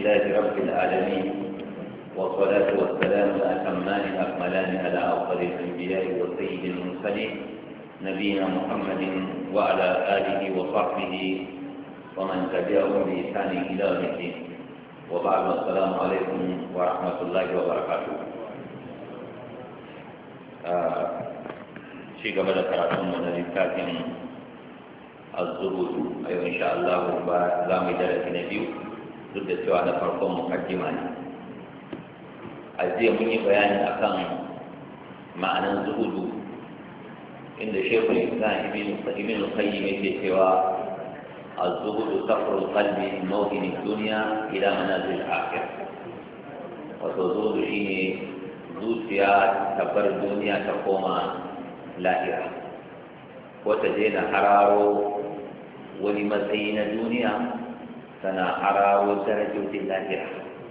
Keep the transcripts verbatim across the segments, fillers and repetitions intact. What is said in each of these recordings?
لله رب العالمين والصلاة والسلام الأتمان الأكملان على أفضل الأنبياء والسيد المرسلين نبينا محمد وعلى آله وصحبه ومن تبعهم بإحسان إلى يوم الدين وبعد السلام عليكم ورحمة الله وبركاته. شيء قبل كراتون من الكاتم الزهود أيوة إن شاء الله بزام درس نبيو ضد سؤال فرقم مقدمة أزي مني بيان أكان معنى الزهود عند شيخ الإسلام ابن القيم يقول الزهد سفر القلب من موطن الدنيا إلى منازل الآخرة وتزود شيء زوجيا تبر الدنيا تقوم لاهرة وتجينا حرارو ولمزين الدنيا سنا حرارو درجة اللاهرة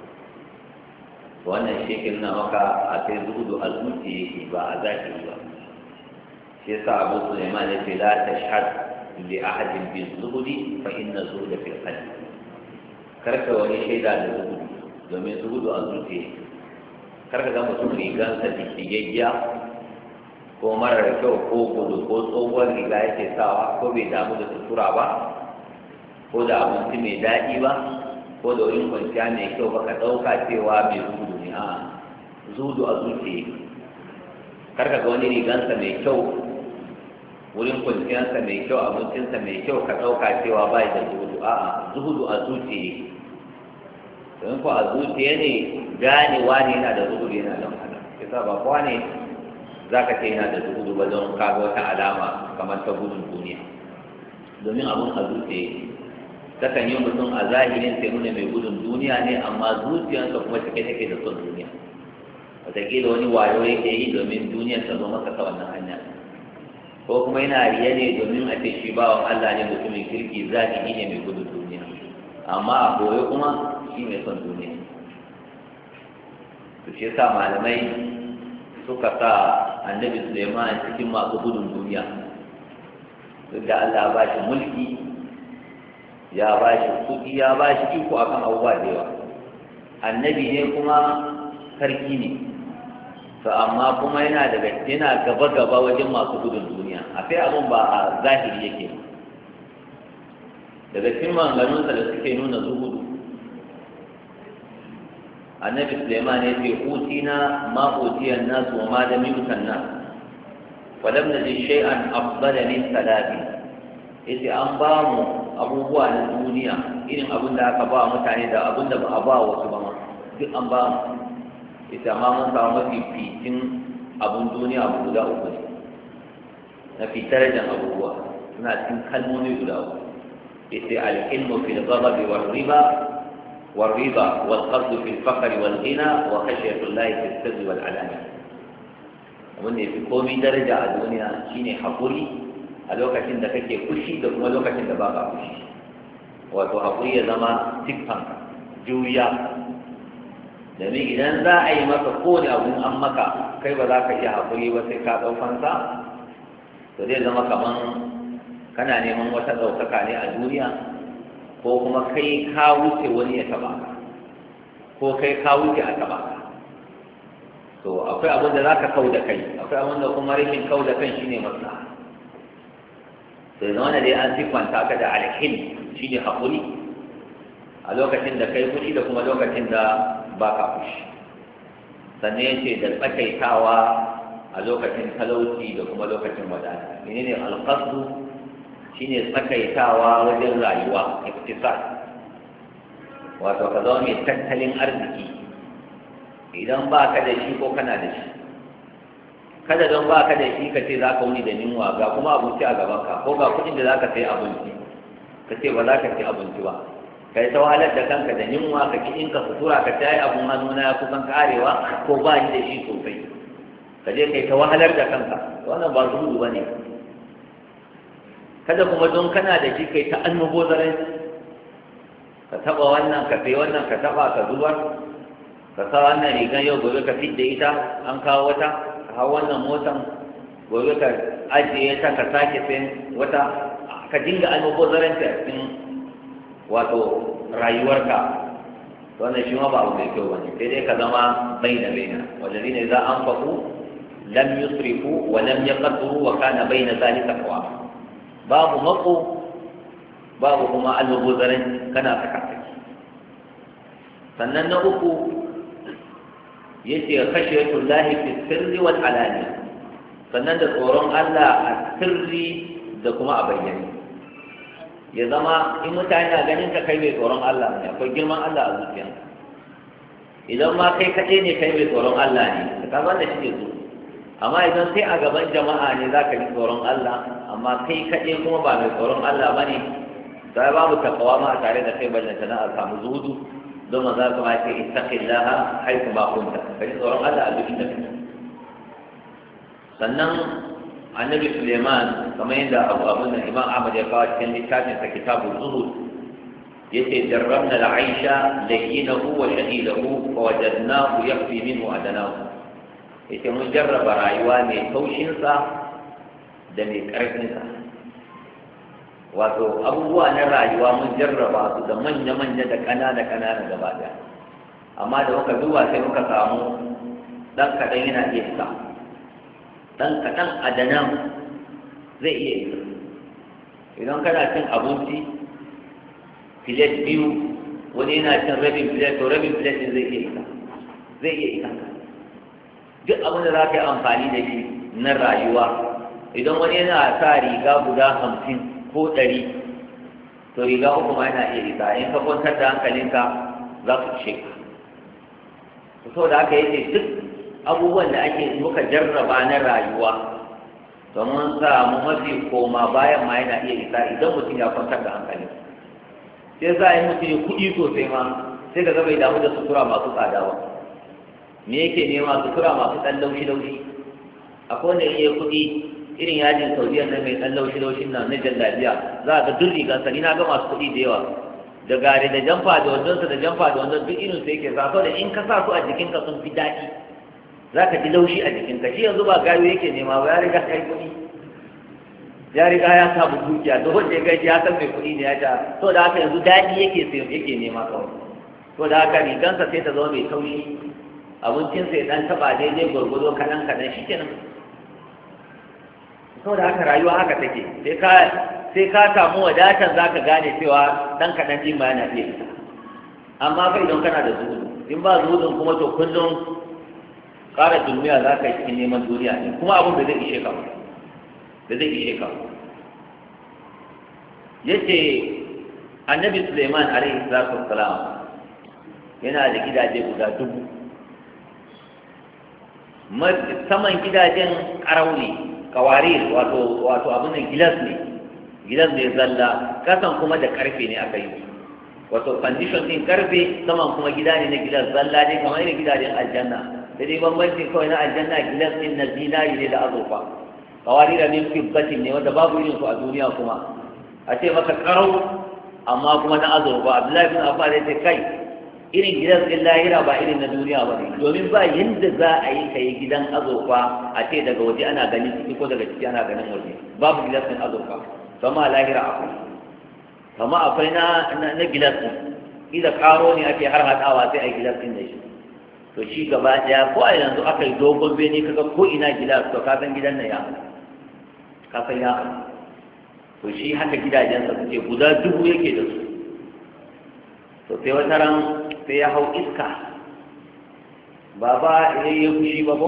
وأن الشيخ لنا وقع أتي زهد الزوجي بأذاته شيخ أبو سليمان لا تشهد لأحد بالزهد فإن الزهد في القلب كرك ولي شيء لا الزهد domin zuhudu a zuciya karka ga mutum rigansa jijjigaggiya ko marar kyau ko gudu ko tsohuwar riga yake sawa ko bai damu da sutura ba ko da abinci mai daɗi ba ko da wurin kwanciya mai kyau ba ka ɗauka cewa mai zuhudu ne a zuhudu a zuciya karka ga wani rigansa mai kyau wurin kwanciyarsa mai kyau abincinsa mai kyau ka ɗauka cewa bai da zuhudu a'a zuhudu a zuciya domin ko a zuciya ne ganewa ne yana da zuhudu yana da wahala kisa ba kowa ne za ka ce yana da zuhudu ba don kaga wata alama kamar ta gudun duniya domin abun a zuciya takan yi mutum a zahirin sai nuna mai gudun duniya ne amma zuciyarsa kuma cike take da son duniya wataƙila wani wayo yake yi domin duniyar ta zo masa ta wannan hanya ko kuma yana riya ne domin a ce shi bawan Allah ne mutumin kirki zahiri ne mai gudun duniya amma a koyo kuma shi mai son duniya to shi yasa malamai suka sa annabi Sulaiman cikin masu gudun duniya duk da Allah ba shi mulki ya ba shi kuɗi ya ba shi iko akan abubuwa da yawa annabi ne kuma sarki ne to amma kuma yana daga yana gaba gaba wajen masu gudun duniya a sai abun ba a zahiri yake daga cikin maganganunsa da suke nuna zuhudu annabi Sulaiman ya ce utina ma utiyan nasu wa ma lam yutan nas wa lam najid shay'an afdala min salabi yace an ba mu abubuwa na duniya irin abin da aka ba mutane da abin da ba a ba wasu ba duk an ba mu ita ma mun samu mafi fitin abun duniya abu guda uku ne na fitar da abubuwa suna cikin kalmomi guda uku ita al-ilmu fil ghadabi wal riba wal riba wal qasd fil faqr wal ghina wa khashyatu llahi fil sirri wal alani abun ne fi komai daraja a duniya shine hakuri a lokacin da kake kushi da kuma lokacin da baka kushi wato hakuri ya zama tikkan juya domin idan za a yi maka kowane abun an maka kai ba za ka iya haƙuri ba sai ka ɗaukansa to zai zama kaman kana neman wata ɗaukaka ne a duniya ko kuma kai ka wuce wani ya taɓa ka ko kai ka wuce a taɓa ka to akwai abin da za ka kau da kai akwai abin da kuma rashin kau da kan shi ne maslaha to zama da dai an siffanta ka da alhin shi ne haƙuri a lokacin da kai fushi da kuma lokacin da ba ka fushi sannan yace da tsakaitawa a lokacin talauci da kuma lokacin wadata menene alqasdu shine tsakaitawa wajen rayuwa iktisad wato ka zama mai tattalin arziki idan ba ka da shi ko kana da shi kada don ba ka da shi ka ce za ka wuni da yunwa ga kuma abinci a gabanka ko ga kuɗin da za ka sayi abinci ka ce ba za ka ci abinci ba kai ta wahalar da kanka da yunwa ka ki in ka sutura ka tayi abun hannuna ya kusan karewa ko ba ni da shi sosai ka je kai ta wahalar da kanka wannan ba zuhudu ba ne kada kuma don kana da shi kai ta annubozarai ka taba wannan ka sai wannan ka taba ka zubar ka sa wannan rigan yau gobe ka fidda ita an kawo wata ka hau wannan motan gobe ka ajiye ta ka sake sai wata ka dinga annubozarai ta cikin wato rayuwarka to wannan shi ma ba abu mai kyau bane sai dai ka zama baina baina walladina idza anfaqu lam yusrifu wa lam yaqdiru wa kana baina zalika qawama babu mako babu kuma al-guzarin kana tsaka sannan na uku yace khashiyatu llahi fi sirri wal alani sannan da tsoron Allah a sirri da kuma a bayyane ya zama in mutane na ganin ka kai mai tsoron Allah ne akwai girman Allah a zuciyanka idan ma kai kaɗai ne kai mai tsoron Allah ne ka san da shi ne amma idan sai a gaban jama'a ne za ka ji tsoron Allah amma kai kaɗai kuma ba mai tsoron Allah ba ne sai babu takawa ma a tare da kai ballanta na a samu zuhudu don maza kuma ya ce ittaqillaha haythu ma kunta kai tsoron Allah a duk inda kake sannan annabi Suleiman kamar yadda abu abun nan Imam Ahmad ya kawo cikin littafin sa Kitabul Zuhud yace jarrabna al-aisha layyinahu wa shahidahu fa wajadnahu yakfi minhu adanahu yace mun jarraba rayuwa mai taushin sa da mai karfin sa wato abubuwa na rayuwa mun jarraba su da manya-manya da ƙanana-ƙanana gaba ɗaya amma da muka duba sai muka samu ɗan kaɗan yana iya isa ɗan kaɗan adanan zai iya isa idan kana cin abinci filet biyu wani yana cin rabin filet to rabin filet ɗin zai iya isa zai iya isa duk abin da za ka yi amfani da shi na rayuwa idan wani yana sa riga guda hamsin ko ɗari to riga uku ma yana iya isa in ka kwantar da hankalinka za su ce ka so da aka yi duk abubuwan da ake muka jarraba na rayuwa domin samu mafi koma bayan ma yana iya isa idan mutum ya kwantar da hankali sai za a yi mutum ya kuɗi sosai ma sai ka ga bai damu da sutura masu tsada ba me yake nema sutura masu ɗan laushi-laushi akwai wanda iya kuɗi irin yajin saudiyar nan mai ɗan laushi-laushin nan na jallabiya za a ga duk rigansa ni na ga masu kuɗi da yawa da gare da jamfa da wandonsa da jamfa da wandon duk irin su yake sa da in ka sa su a jikinka sun fi daɗi za ka ji laushi a jikinka shi yanzu ba gayo yake nema ba ya riga ya yi kuɗi ya riga ya samu dukiya to wanda ya gaji ya san mai kuɗi ne ya ta to da haka yanzu daɗi yake yake nema kawai to da haka rigansa sai ta zama mai taushi abincinsa ya ɗan taɓa daidai gwargwado kaɗan kaɗan shi kenan saboda haka rayuwa haka take sai ka sai ka samu wadatar za ka gane cewa ɗan kaɗan ɗin ma yana iya fita amma kai don kana da zuhudu in ba zuhudun kuma to kullum ƙara duniya za ka yi cikin neman duniya ne kuma abin da zai ishe ka da zai ishe ka yace annabi Suleiman alaihi salatu wassalam yana da gidaje guda dubu saman gidajen ƙarauni kawarir wato wato abin nan gilas ne gilas ne zalla kasan kuma da karfe ne aka yi wato condition din karfe saman kuma gida ne na gilas zalla ne kamar irin gidajen aljanna da dai bambancin kawai na aljanna gilas din na zinari ne da azurfa kawarir ne fibbatin ne wanda babu irin su a duniya kuma a ce maka karau amma kuma na azurfa Abdullahi bin Abbas ya ce kai irin gidan din lahira ba irin na duniya ba ne domin ba yadda za a yi ka yi gidan azurfa a ce daga waje ana ganin ciki ko daga ciki ana ganin waje babu gidan din azurfa kama lahira akwai kama akwai na na gidan din ida karo ne ake har hadawa sai a yi gidan din da shi to shi gaba daya ko a yanzu aka yi dogon bene kaga ko ina gidan to ka san gidan nan ya ka san ya to shi haka gidajensa suke guda dubu yake da su to sai wata ran sai ya hau iska ba ba ya yi fushi ba ko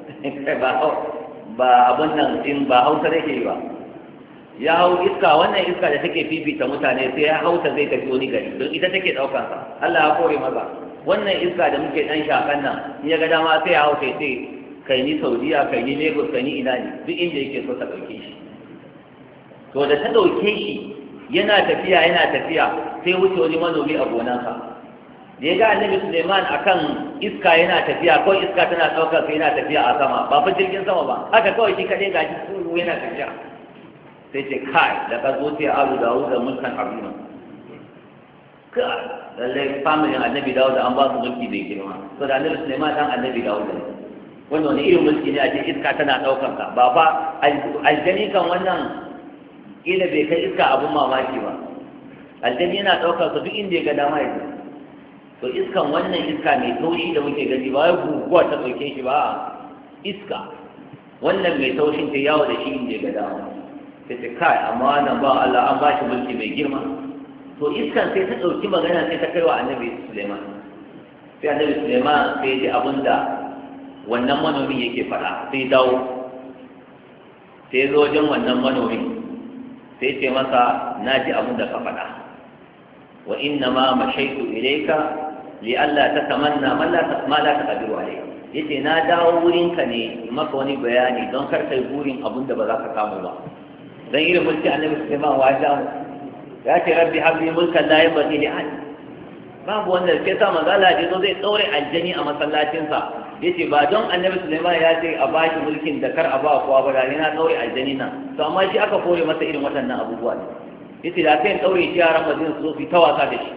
ba abin nan in ba hausa da ke ba ya hau iska wannan iska da take fifita mutane sai ya hauta zai tafi wani gari don ita take ɗaukansa Allah ya kore maza wannan iska da muke ɗan shakan nan in ya ga dama sai ya hauta sai kai ni saudiya kai ni lagos kai ni ina ne duk inda yake so ta ɗauke shi to da ta ɗauke shi yana tafiya yana tafiya sai wuce wani manomi a gonansa da ya ga annabi Suleiman akan iska yana tafiya kawai iska tana ɗaukar sai yana tafiya a sama ba fa jirgin sama ba haka kawai shi kaɗai ga shi tsoro yana tafiya sai ce kai da ka zo sai abu dawo da mulkan abinu ka lallai familin annabi dawo da an ba su mulki bai girma to da annabi Suleiman dan annabi dawo da wannan wani irin mulki ne a ce iska tana ɗaukar ka ba fa aljani kan wannan kila bai kai iska abun mamaki ba aljani yana ɗaukar sa duk inda ya ga dama ya to iskan wannan iska mai taushi da muke gani ba ya guguwa ta ɗauke shi ba iska wannan mai taushin ta yawo da shi inda ga dama ta ce kai amma wannan ba Allah an ba shi mulki mai girma to iskan sai ta ɗauki magana sai ta kai wa annabi Suleiman sai annabi Suleiman sai ya ji abin da wannan manomin yake faɗa sai dawo sai ya zo wajen wannan manomin sai ce masa na ji abin da ka faɗa wa inna ma mashaitu ilayka li alla tatamanna ma la ma la taqdiru alayhi yace na dawo wurinka ne maka wani bayani don kar kai burin abin da ba za ka samu ba dan irin mulki annabi Sulaiman wa ya ya ce rabbi habli mulkan la yabghi li ahad babu wanda sai sa magana da zo zai daure aljani a masallacin sa yace ba don annabi Sulaiman ya ce a bashi mulkin da kar a ba kowa ba da na daure aljani nan to amma shi aka kore masa irin waɗannan abubuwa ne yace da kai daure shi yaran madina su zo fi ta wasa da shi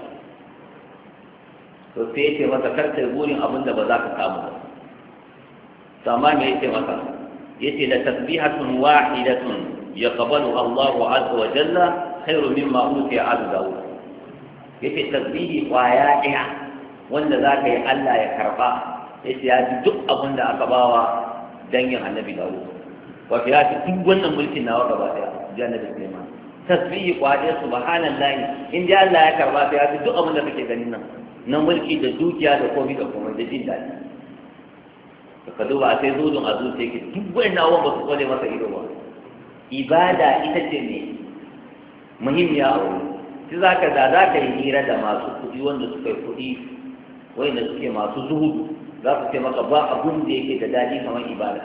to sai yace masa kar kai burin abin da ba za ka samu ba to amma me yace masa yace la tasbihatun wahidatun yaqbalu Allahu azza wa jalla khairu mimma utiya alu daud yace tasbihi kwaya daya wanda zaka yi Allah ya karba yace ya ji duk abin da aka bawa dangin annabi daud wato ya ji duk wannan mulkin nawa gaba daya jannabi Sulaiman tasbihi kwaya daya subhanallahi in dai Allah ya karba sai ya ji duk abin da kake ganin nan na mulki da dukiya da komai da komai da jin daɗi ka duba sai zudun a zuciya yake duk wani awon ba su kwale masa ido ba ibada ita ce ne muhimmiya a wuri shi za ka da za ka yi hira da masu kuɗi wanda suka yi kuɗi wanda suke masu zuhudu za su ce maka ba abun da yake da daɗi kamar ibada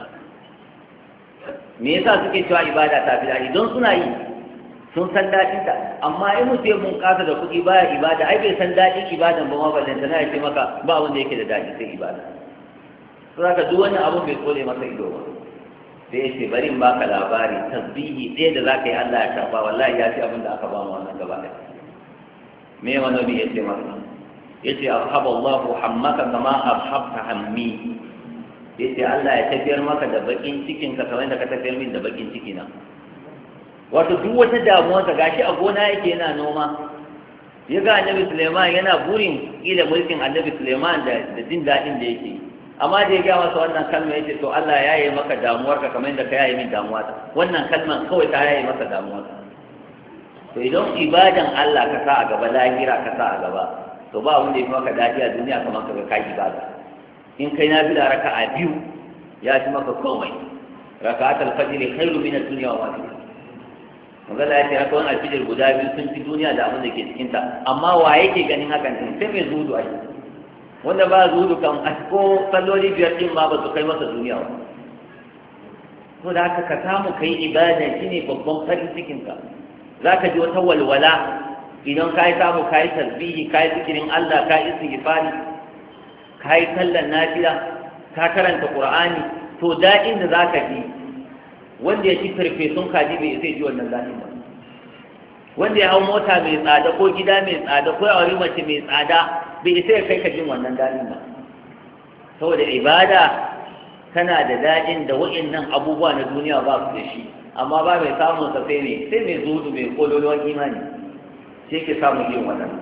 me yasa suke cewa ibada ta fi daɗi don suna yi sun san daɗin ta amma in mutum mun kasa da kuɗi baya ibada ai bai san daɗin ibadan ba ma ballanta na ya ce maka ba abun da yake da daɗi sai ibada sai ka duk wani abu bai tsole masa ido ba sai ce bari in baka labari tasbihi ɗaya da zaka yi Allah ya karba wallahi ya ce abin da aka ba mu wannan gaba ɗaya me wani bi yace masa yace ashaba Allahu hammaka kama ashabta hammi yace Allah ya tafiyar maka da bakin cikin ka kamar da ka tafiyar min da bakin ciki na wato duk wata damuwa ka gashi a gona yake yana noma ya ga annabi Sulaiman yana burin ila mulkin annabi Sulaiman da da jin daɗin da yake amma da ya gaya masa wannan kalma yace to Allah ya yi maka damuwarka kamar yadda ka yaye min damuwa ta wannan kalman kawai ta yaye masa damuwa ta to idan ibadan Allah ka sa a gaba lahira ka sa a gaba to ba wanda ya fi maka daɗi a duniya kamar ka ga kai ibada in kai na bi da raka'a biyu ya fi maka komai raka'atul fajr khairu min ad-dunya wa ma fiha magana ya ce haka wani alfijir guda biyu sun fi duniya da abin da ke cikinta amma wa yake ganin hakan din sai mai zuhudu ake wanda ba zuhudu kan ko salloli biyar din ma ba su kai masa duniya ba to da haka ka samu kai ibada shine babban farin cikin ka zaka ji wata walwala idan ka yi samu ka yi tasbihi ka yi zikirin Allah ka yi istighfari ka yi sallar nafila ka karanta qur'ani to daɗin da zaka ji wanda ya ci farfesun kaji bai sai ji wannan daɗin ba wanda ya hau mota mai tsada ko gida mai tsada ko ya wari mace mai tsada bai isa ya kai ka jin wannan daɗin ba saboda ibada tana da daɗin da wa'annan abubuwa na duniya ba su da shi amma ba mai samun sa sai ne sai mai zuhudu mai kololuwan imani sai ke samun yin wannan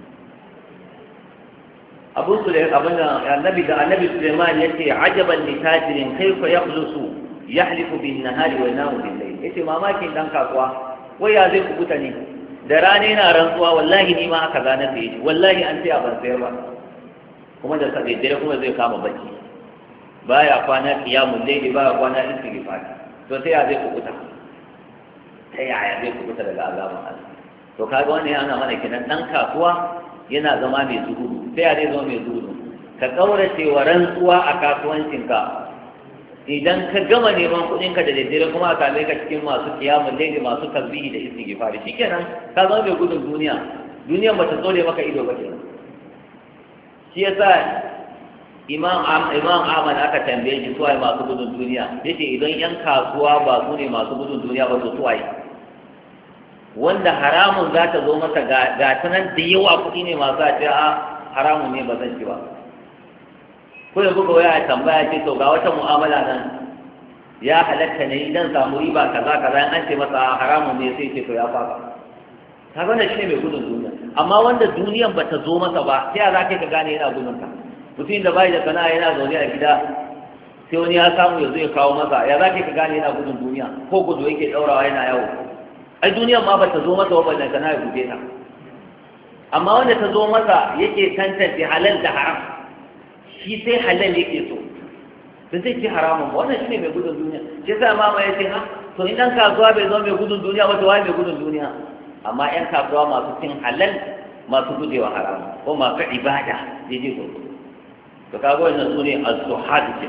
abu sulaiman abin da annabi da annabi sulaiman yace ajaban li tajirin kayfa yakhlusu yahlifu bin nahari wa yanamu bil layl yace mamakin dan kasuwa wai ya zai kubuta ne da rana yana rantsuwa wallahi ni ma aka gane sai wallahi an sai a ban sayar ba kuma da sai dare kuma zai kama bacci baya kwana qiyamul layli baya kwana istighfar to sai ya zai kubuta sai ya zai kubuta daga azaban Allah to kaga wannan yana mana kinan dan kasuwa yana zama mai zuhudu sai ya zai zama mai zuhudu ka kaurace wa rantsuwa a kasuwancinka idan ka gama neman kuɗinka da daddare kuma a same ka cikin masu kiyamun laili masu tasbihi da istighfari shikenan ka zama mai gudun duniya duniyan bata tsore maka ido ba kenan shi yasa imam imam Ahmad aka tambaye shi suwaye masu gudun duniya yace idan yan kasuwa ba su ne masu gudun duniya ba to suwaye wanda haramun za ta zo masa ga ta nan da yawa kuɗi ne masu a ce a haramun ne ba zan ci ba ko yanzu ga waya tambaya ce to ga wata mu'amala nan ya halatta ne idan samu riba kaza kaza an ce masa haramun ne sai ce to ya faka kaga wannan shine mai gudun duniya. Amma wanda duniyan bata zo masa ba sai ya zaka ka gane yana gudun ta. Mutum da bai da sana'a yana zaune a gida sai wani ya samu ya zo ya kawo masa, ya zaka ka gane yana gudun duniya ko gudu yake daurawa yana yawo. Ai duniyan ma bata zo masa ba da sana'a guje ta. Amma wanda ta zo masa yake tantance halal da haram, shi sai halal yake so da zai ci haramun ba. Wannan shine mai gudun duniya. Shi yasa mama ya ce ha to in dan kasuwa bai zo mai gudun duniya ba to wai mai gudun duniya. Amma yan kasuwa masu cin halal, masu gujewa haram ko masu ibada daidai gobe. To kaga wannan sune az-zuhad kin.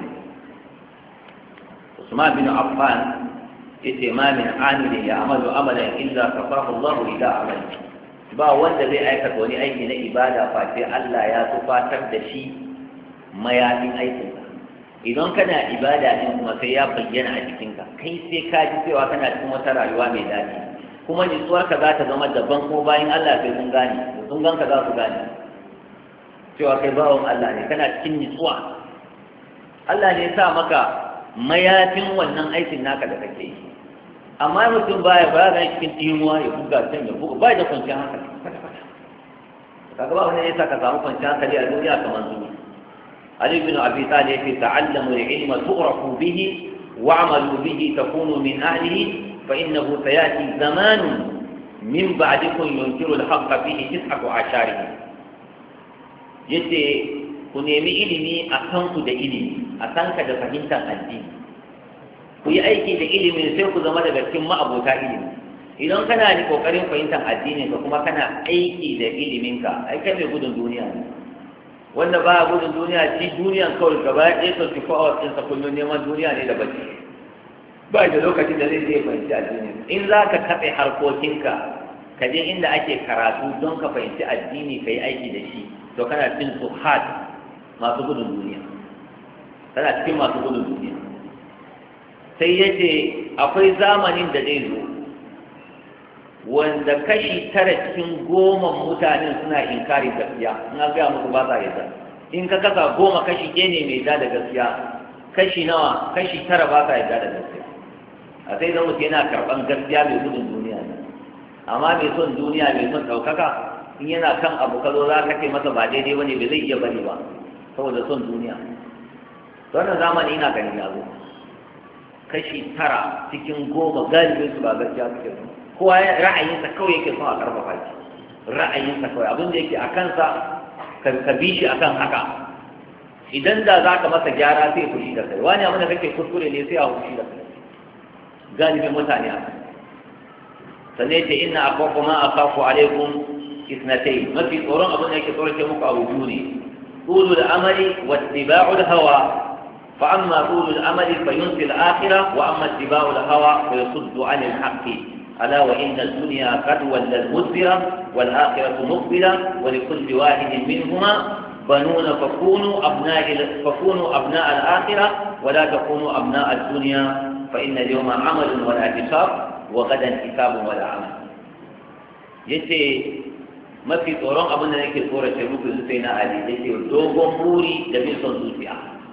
Usman bin Affan yace ma min amilin ya'malu amalan illa kafahu Allah ila amali. Ba wanda zai aikata wani aiki na ibada face Allah ya tufatar da shi mayafin aikinsa. Idan kana ibada din kuma sai ya bayyana a jikinka, kai sai ka ji cewa kana cikin wata rayuwa mai daɗi, kuma nutsuwarka za ta zama daban ko bayan Allah sai sun gane, sun ganka za su gane cewa kai bawan Allah ne, kana cikin nutsuwa. Allah ne ya sa maka mayafin wannan aikin naka da kake yi. Amma mutum baya ba ga cikin timuwa ya buga can ya buga ba da kwanciyar hankali kwata kwata. Kaga ba wani ya sa ka samu kwanciyar hankali a duniya kamar zuwa. علي بن أبي طالب تعلموا العلم تعرفوا به واعملوا به تكونوا من أهله فإنه سيأتي زمان من بعدكم ينكر الحق فيه تسعة عشاره. yace ku nemi ilimi a kanku da ilimi, a kanka da fahimtar addini, ku yi aiki da ilimi sai ku zama daga cikin ma'abota ilimi. Idan kana da kokarin fahimtar addinin ka kuma kana aiki da iliminka, ai kai mai gudun duniya ne. Wanda ba gudun duniya, shi duniyan kawai gaba ɗaya sau fi fa'awar ɗinsa kullum neman duniya ne da bacci, ba da lokacin da zai zai fahimci addini. In za ka kaɓe harkokinka ka je inda ake karatu don ka fahimci addini ka yi aiki da shi, to kana cikin suhad masu gudun duniya, kana cikin masu gudun duniya. Sai ya ce akwai zamanin da zai zo wanda kashi tara cikin goma mutanen suna inkari gaskiya, ina gaya muku ba sa yadda. In ka kasa goma kashi ɗaya ne mai da gaskiya, kashi nawa kashi tara ba sa yadda da gaskiya. A sai zama yana karɓan gaskiya mai gudun duniya ne. Amma mai son duniya mai son ɗaukaka, in yana kan abu ka zo za ka ce masa ba daidai ba ne, bai zai iya bari ba saboda son duniya. Wannan zamani ina ganin ya zo kashi tara cikin goma galibin su ba gaskiya suke so. Kowa ra'ayinsa kawai yake son a karfafa shi, ra'ayinsa kawai abin da yake a kansa ka bi shi akan haka. Idan da za ka masa gyara sai fushi da kai, wani abin da kake kuskure ne sai a fushi da kai, galibin mutane a kai. Sannan yace inna akhafu ma akhafu alaikum isnatayn, mafi tsoron abin da yake tsoron muku abu biyu ne, طول الأمل واتباع الهوى. فأما طول الأمل فينسي الآخرة، وأما اتباع الهوى فيصد عن الحق. ألا وإن الدنيا قد ولت مدبرة والآخرة مقبلة، ولكل واحد منهما بنون فكونوا أبناء فكونوا أبناء الآخرة ولا تكونوا أبناء الدنيا، فإن اليوم عمل ولا حساب وغدا حساب ولا عمل. yace mafi tsoron abin da nake tsorace muku sai na ali yace dogon buri da bin son zuciya.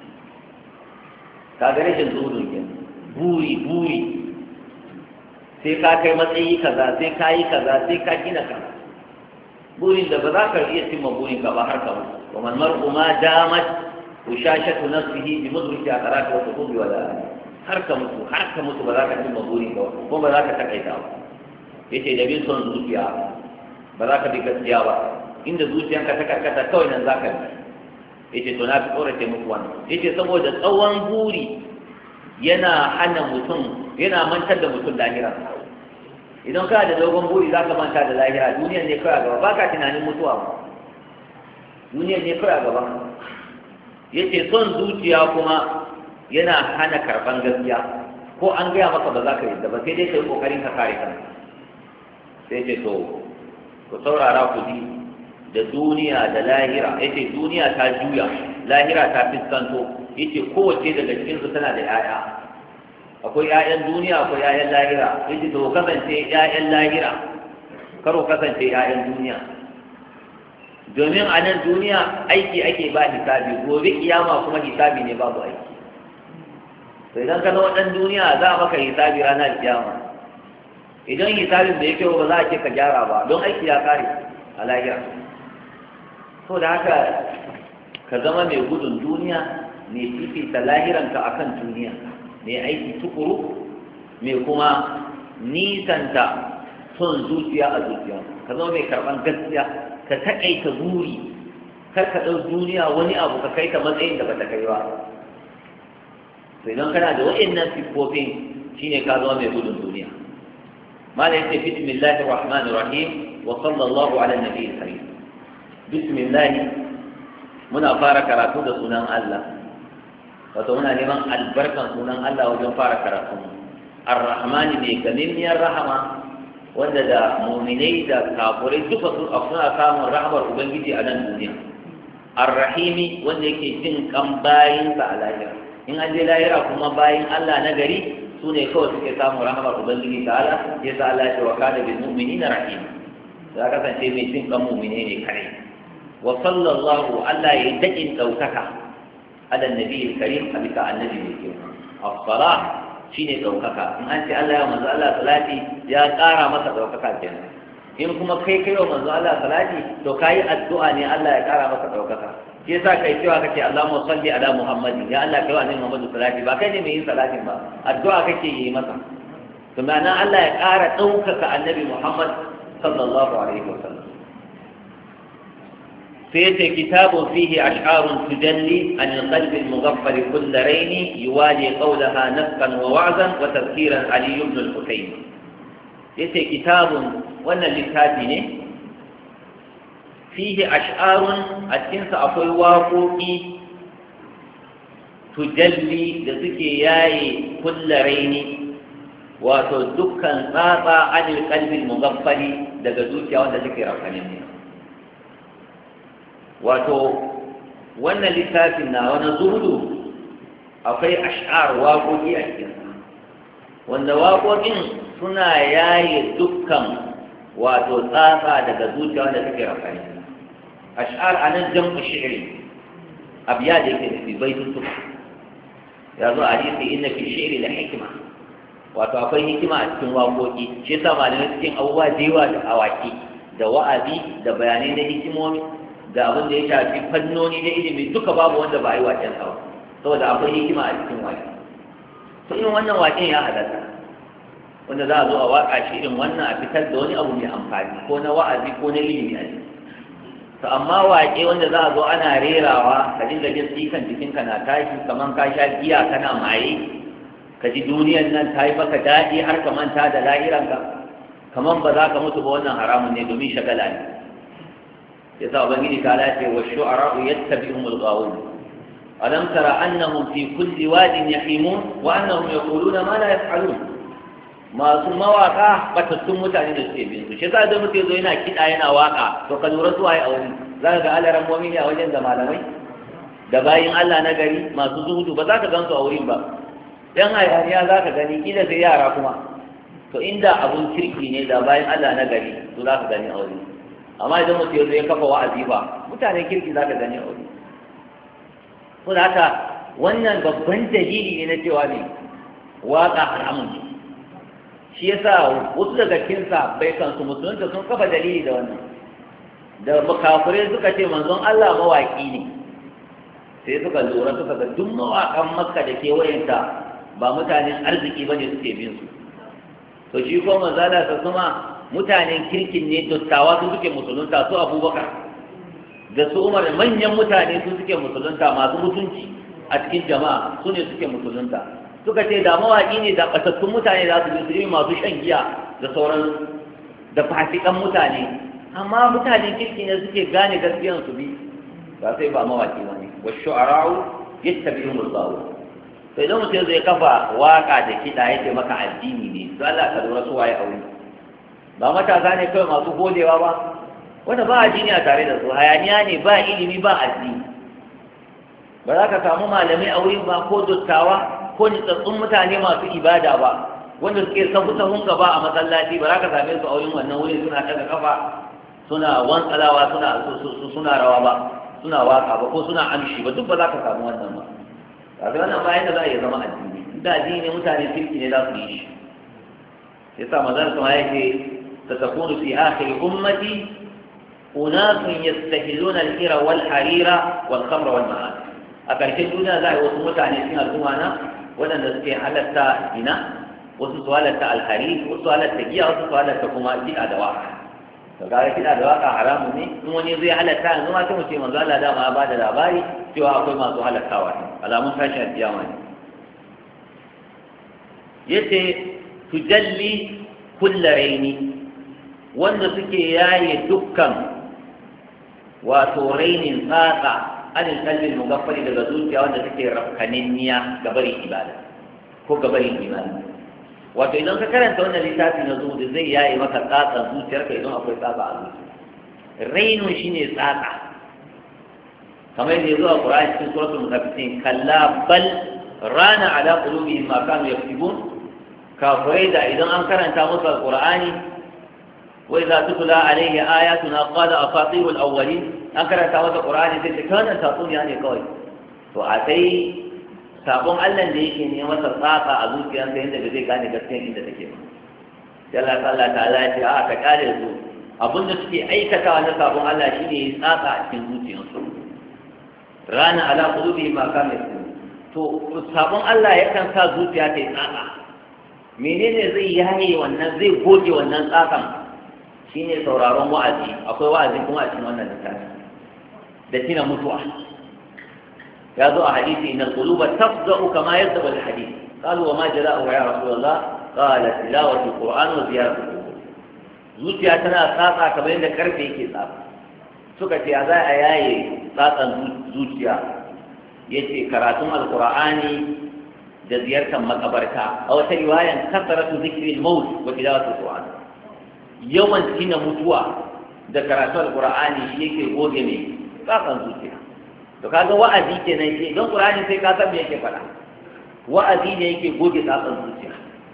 Ka ga rashin zuhudun ke buri buri sai ka kai matsayi kaza sai ka yi kaza sai ka gina kaza, burin da ba za ka iya cimma burin ka ba har ka mutu. wa man mar'u ma damat ushashatu nafsihi bi mudriki aqrati wa tuqbi wala har ka mutu har ka mutu ba za ka cimma burin ka ko ba za ka takaita ba. yace da bin son zuciya ba za ka bi gaskiya ba, inda zuciyanka ta karkata kawai nan za ka bi. yace to na fi tsorace muku wannan, yace saboda tsawon buri yana hana mutum, yana mantar da mutum lahira. Idan ka da dogon buri za ka manta da lahira, duniyar ne kawai a gaba, ba ka tunanin mutuwa ba, duniyar ne kawai a gaba. yace son zuciya kuma yana hana karban gaskiya, ko an gaya maka ba za ka yadda ba, sai dai ka yi kokarin ka kare kanka. sai ce to ku saurara ku ji da duniya da lahira. yace duniya ta juya, lahira ta fiskanto. yace kowace daga cikin su tana da 'ya'ya, akwai 'ya'yan duniya akwai 'ya'yan lahira. yace to kasance 'ya'yan lahira, karo kasance 'ya'yan duniya, domin a nan duniya aiki ake ba hisabi, gobe kiyama kuma hisabi ne babu aiki. to idan ka zama ɗan duniya za a maka hisabi ranar kiyama, idan hisabin da yake ba za a ce ka gyara ba don aiki ya kare a lahira. So da haka ka zama mai gudun duniya, mai fifita lahiranka akan duniya, mai aiki tukuru, mai kuma nisanta son zuciya a zuciya. Ka zama mai karɓan gaskiya, ka taƙaita buri, kar ka ɗau duniya wani abu ka kai ta matsayin da bata kai ba. To idan kana da waɗannan siffofin shine ka zama mai gudun duniya. mala yace bismillahir rahmanir rahim wa sallallahu ala nabiyil karim. Bismillah, muna fara karatu da sunan Allah, wato muna neman albarkan sunan Allah wajen fara karatu. Ar-Rahman ne gamimmiyar rahama wanda da mu'minai da kafirai duka suna samun rahmar ubangiji a nan duniya. Ar-Rahimi wanda yake jin kan bayinsa a lahira. In an je lahira kuma bayin Allah na gari su ne kawai suke samun rahmar ubangiji ta'ala, yasa Allah ya ce wa kana bil mu'minina rahima. Ya kasance mai jin kan mu'mine ne kare. wa sallallahu Allah ya daɗin ɗaukaka ala nabi karim a bisa annabi mai kyau. As-salah shine ɗaukaka. In an ce Allah ya manzo Allah salati ya ƙara masa ɗaukaka kenan. In kuma kai kai wa manzo Allah salati to kai addu'a ne Allah ya ƙara masa ɗaukaka. Shi yasa kai cewa kake Allahumma salli ala Muhammadin, ya Allah kai wa annabi Muhammadu salati, ba kai ne mai yin salatin ba, addu'a kake yi masa. To ma'ana Allah ya ƙara ɗaukaka annabi Muhammad sallallahu alaihi wasallam. فيته كتاب فيه أشعار تجلي عن القلب المغفر كل رين يوالي قولها نفقا ووعظا وتذكيرا علي بن الحسين. فيته كتاب وانا لكاتني فيه أشعار التنس أقول واقوكي تجلي لذكي ياي كل رين وتدكا ناطا عن القلب المغفر لذكي وانا ذكي رفعني. wato wannan littafin na wani zuhudu akwai ash'ar waƙoƙi a cikinsa wanda waƙoƙin suna yaye dukkan wato tsatsa daga zuciya wanda take rafani. Ash'ar a nan jam'u shi'ri abiya da yake nufi baitutuka ya zo a hadisi inna fi shi'ri la hikima, wato akwai hikima a cikin waƙoƙi. Shi yasa malamai cikin abubuwa da yawa da awaki da wa'azi da bayanai na hikimomi da abin da ya shafi fannoni na ilimi duka babu wanda ba a yi waken sa ba, saboda akwai hikima a cikin waken. To irin wannan waken ya halatta wanda za a zo a waka shi irin wannan a fitar da wani abu mai amfani ko na wa'azi ko na ilimi a ciki. To amma wake wanda za a zo ana rerawa ka dinga jin tsikan jikinka na tashi kamar ka sha giya kana maye, ka ji duniyan nan ta yi maka daɗi har ka manta da lahiranka kamar ba za ka mutu ba, wannan haramun ne domin shagala ne. يسا بني تعالى والشعراء يتبعهم الغاوون ألم تر أنهم في كل واد يحيمون وأنهم يقولون ما لا يفعلون ما ثم واقع بتسم متعني السيبين شيسا ده متي zo yana kida yana waka to ka lura su ai aure zaka ga alaran mu'mini a wajen da malamai da bayin Allah na gari masu zuhudu ba za ka gansu a wurin ba, dan hayaniya za ka gani kila sai yara kuma. To inda abun kirki ne da bayin Allah na gari to za ka gani a wurin. Amma idan mutum ya zo ya kafa wa'azi ba mutanen kirki za ka gani a wuri. Ko da haka wannan babban dalili ne na cewa ne waƙa haramun ne. Shi yasa wasu daga cikinsa bai kansu musulunta sun kafa dalili da wannan. Da makafirai suka ce manzon Allah mawaƙi ne, sai suka lura suka ga duk mawaƙan Makka da kewayenta ba mutanen arziki ba ne suke bin su. To shi ko manzon Allah sa kuma mutanen kirkin ne, dattawa su suke musulunta, su Abubakar da su Umar manyan mutane su suke musulunta, masu mutunci a cikin jama'a su ne suke musulunta. Suka ce da mawaƙi ne da ɓatattun mutane za su bi su yi masu shan giya da sauran da fasikan mutane, amma mutanen kirki ne suke gane gaskiyan su bi, ba sai ba mawaƙi ba ne. Wa shu'ara'u yattabi'uhumul ghawun. Sai idan mutum zai kafa waka da kiɗa yake maka addini ne, to Allah ka lura su waye aure. Ba matasa ne kawai masu godewa ba, wanda ba addini a tare da su, hayaniya ne, ba ilimi ba addini. Ba za ka samu malamai a wurin ba ko dottawa ko nitsatsun mutane masu ibada ba, wanda suke sabu sahun gaba a masallaci, ba za ka same su a wurin wannan wurin suna daga kafa suna wantsalawa suna suna rawa ba, suna waka ba ko suna amshi ba, duk ba za ka samu wannan ba. Kaga wannan bayan da za a iya zama addini, da addini ne mutane kirki ne za su yi shi. yasa manzon kuma yake satakunu fi akhir ummati unasun yastahiluna al-hira wal harira wal khamra wal ma'ad a ƙarshen duniya za a yi wasu mutane cikin al'umma na waɗanda suke halatta zina wasu su halatta alhari wasu su halatta giya wasu su halatta kuma kiɗa da waka to ga kiɗa da waka haramu ne in wani zai halatta yanzu ma sai mu ce manzo Allah da ma ba da labari cewa akwai masu halattawa ne alamun tashin kiyama ne yace tujalli kullu raini wanda suke yaye dukkan wato rainin tsatsa anil kalbin mugaffari daga zuciya wanda take rafkaninniya gabarin ibada ko gabarin imani wato idan ka karanta wannan littafi na zuwa zai yayi maka tsatsa zuciyarka idan akwai tsatsa a zuciya rainun shine tsatsa kamar yadda zuwa Qur'ani cikin suratul mutaffifin kalla bal rana ala qulubihim ma kanu yaktubun kafirai da idan an karanta musu alqur'ani wa idza tutla alayhi ayatuna qala asatirul awwalin an karanta masa qur'ani sai ta kana tatsuniya ne kawai to a sai sabon Allah da yake ne masa tsaka a zuciyarsa yadda ba zai gane gaskiyar inda take ba sai Allah ta'ala ta'ala ya ce a ka kare su abinda suke aikatawa na sabon Allah shine ya tsaka a cikin zuciyarsu rana ala qulubi ma kana to sabon Allah yakan sa zuciya ta yi tsaka menene zai yaye wannan zai goge wannan tsakan shine sauraron wa'azi akwai wa'azi kuma a cikin wannan littafi da tina mutuwa ya zo a hadisi inna al-quluba tafza'u kama yadhhabu al-hadith qalu wa ma jala'u ya rasulullah qala tilawatu al-qur'an wa ziyaratu al-qubur zuciya tana tsatsa kamar yadda karfe yake tsatsa suka ce za a yaye tsatsan zuciya yace karatun al-qur'ani da ziyartar makabarta a wata riwayan kasaratu zikri al-maut wa tilawatu al-qur'an yawan tina mutuwa da karatu al-qur'ani shi yake goge ne tsakan zuciya to kaga wa'azi kenan shi don qur'ani sai ka san me yake faɗa wa'azi ne yake goge tsakan zuciya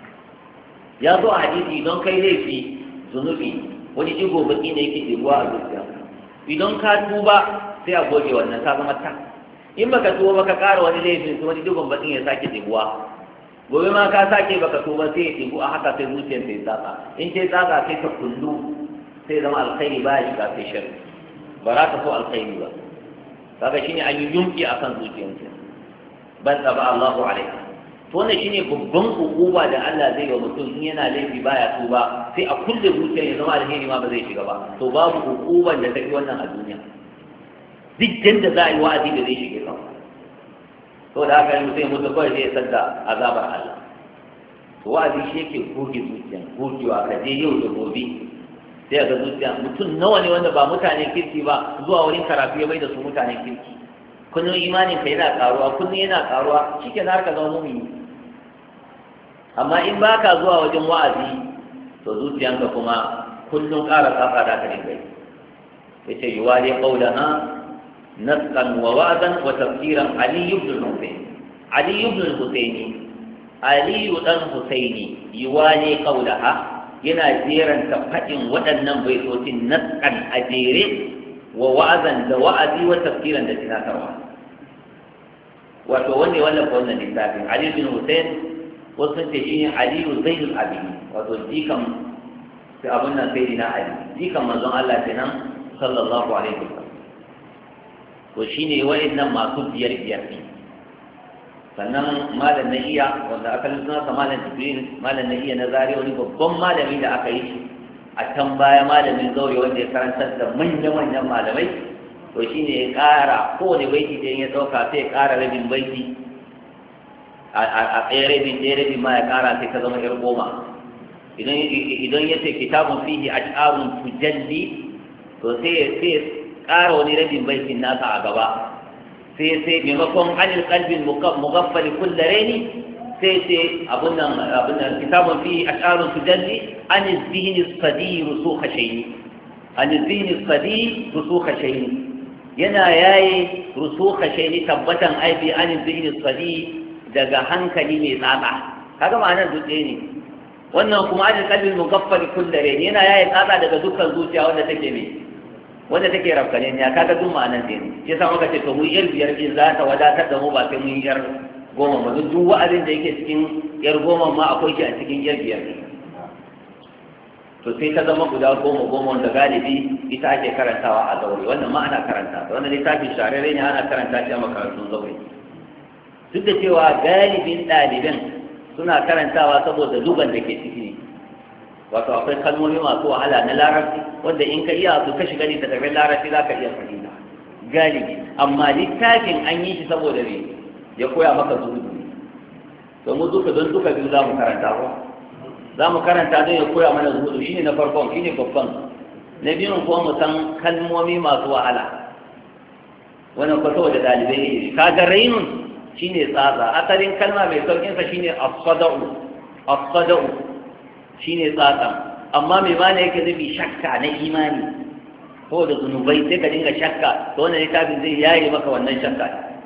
ya zo a hadisi don kai laifi zunubi wani digo baki ne yake digowa a zuciya idan ka tuba sai a goge wannan ka zama ta in baka tuba baka ƙara wani laifin sai wani digon bakin ya sake digowa gobe ma ka sake baka tuba sai ya digo a haka sai zuciyar sai tsaka in sai tsaka sai ta kullu sai zama alkhairi ba ya shiga sai sharri ba za ka so alkhairi ba kaga shine an yi yunki akan zuciyarsa ban taba Allahu alaihi to wannan shine babban hukuma da Allah zai yi wa mutum in yana laifi baya tuba sai a kulle zuciyar ya zama alheri ma ba zai shiga ba to babu hukuman da ta yi wannan a duniya duk da za a yi wa'azi da zai shige ba to da haka mutum ya mutu kawai sai ya sadda azabar Allah to wa'azi shi yake goge zuciya gogewa ka je yau da gobe sai ga zuciya mutum nawa ne wanda ba mutanen kirki ba zuwa wurin karatu ya bai da su mutanen kirki kullum imanin ka yana karuwa kullum yana karuwa shike na harka zama mumini amma in baka zuwa wajen wa'azi to zuciyanka kuma kullum ƙara tsafa da ka dinga yi yace yuwali qawlaha nasqan wa wa'dan wa tafsiran ali ibn al-husayn ali ibn al-husayn ali dan husaini yuwali qawlaha yana jeranta faɗin waɗannan baitocin naskan a jere wa wa'azan da wa'azi wa tafsiran da tunatarwa wato wanne wannan ko wannan littafin Ali bin Hussein wasu sun ce shine Ali Zainul Abidin wato jikan sai abun nan sai dina Ali jikan manzon Allah kenan sallallahu alaihi wasallam to shine wa'annan masu biyar biyar sannan malam na iya wanda aka lissuna sa malam jibril malam na iya na zari wani babban malami da aka yi a can baya malamin zaure wanda ya karantar da manya-manyan malamai to shi ne ya ƙara kowane baiti da ya ɗauka sai ya ƙara rabin baiti a tsaye rabin ɗaya rabin ma ya ƙara sai ta zama ƴar goma idan ya ce kitabun fihi ash'arun tujalli to sai ya ƙara wani rabin baitin nasa a gaba sai sai maimakon anil qalbin mughaffal kull raini sai sai abun nan abun nan kitabun fi ash'arun tujalli an az-zihn as-sadi rusukh shayni an az-zihn as-sadi rusukh shayni yana yayi rusukh shayni tabbatan aibi an az-zihn as-sadi daga hankali mai tsada kaga ma'anar dutse ne wannan kuma anil qalbin mughaffal kull raini yana yayi tsada daga dukkan zuciya wanda take mai wanda take rafkane ne kaga duk ma'anar da ne shi yasa muka ce to mu yar biyar din za ta wadatar da mu ba sai mun yar goma ba duk wa'azin da yake cikin yar goma ma akwai shi a cikin yar biyar to sai ta zama guda goma goma wanda galibi ita ake karantawa a zaure wannan ma ana karanta wannan littafin shararre ne ana karanta shi a makarantun zaure duk da cewa galibin ɗaliban suna karantawa saboda lugan da ke ciki ne wato akwai kalmomi masu wahala na larabci wanda in ka iya su ka shiga ne ta tafiyar larabci za ka iya fahimta galibi amma littafin an yi shi saboda ne ya koya maka zuhudu to mu duka don duka biyu za mu karanta ba za mu karanta don ya koya mana zuhudu shine na farkon shine babban na biyun kuma mu san kalmomi masu wahala wannan ko saboda dalibai ne kaga rainun shine tsatsa asalin kalma mai saukin sa shine as-sada'u as-sada'u shine tsatsa amma mai mana yake nufi shakka na imani ko da zunubai sai ka dinga shakka to wannan littafin zai yaye maka wannan shakka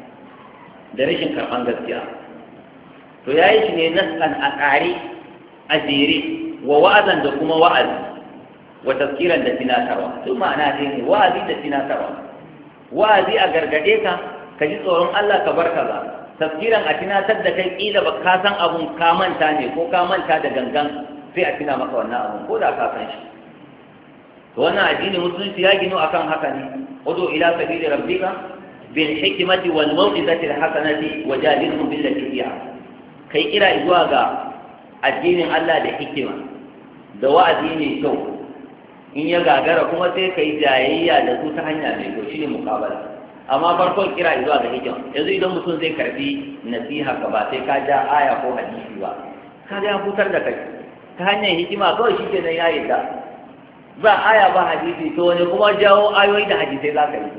da rashin karban gaskiya to yayi shi ne nasan a ƙare a jere wa wa'azan da kuma wa'azi wa tazkiran da tinatarwa duk ma'ana dai ne wa'azi da tinatarwa wa'azi a gargade ka ka ji tsoron Allah ka bar kaza tazkiran a tinatar da kai kila ba ka san abun ka manta ne ko ka manta da gangan sai a tina maka wannan abun ko da ka san shi to wannan addini musulunci ya gino akan haka ne udu ila sabili rabbika bil hikmati wal mau'izati al hasanati wajadilhum billati hiya kai kira zuwa ga addinin Allah da hikima da wa'azi ne kyau in ya gagara kuma sai kai jayayya da su ta hanya mai kyau shine muqabala amma farkon kira zuwa ga hikima yanzu idan mutum zai karbi nasiha ka ba sai ka ja aya ko hadisi ba ka ga hutar da kai ta hanyar hikima kawai shi kenan ya yarda ba aya ba hadisi to ne kuma jawo ayoyi da hadisai za ka yi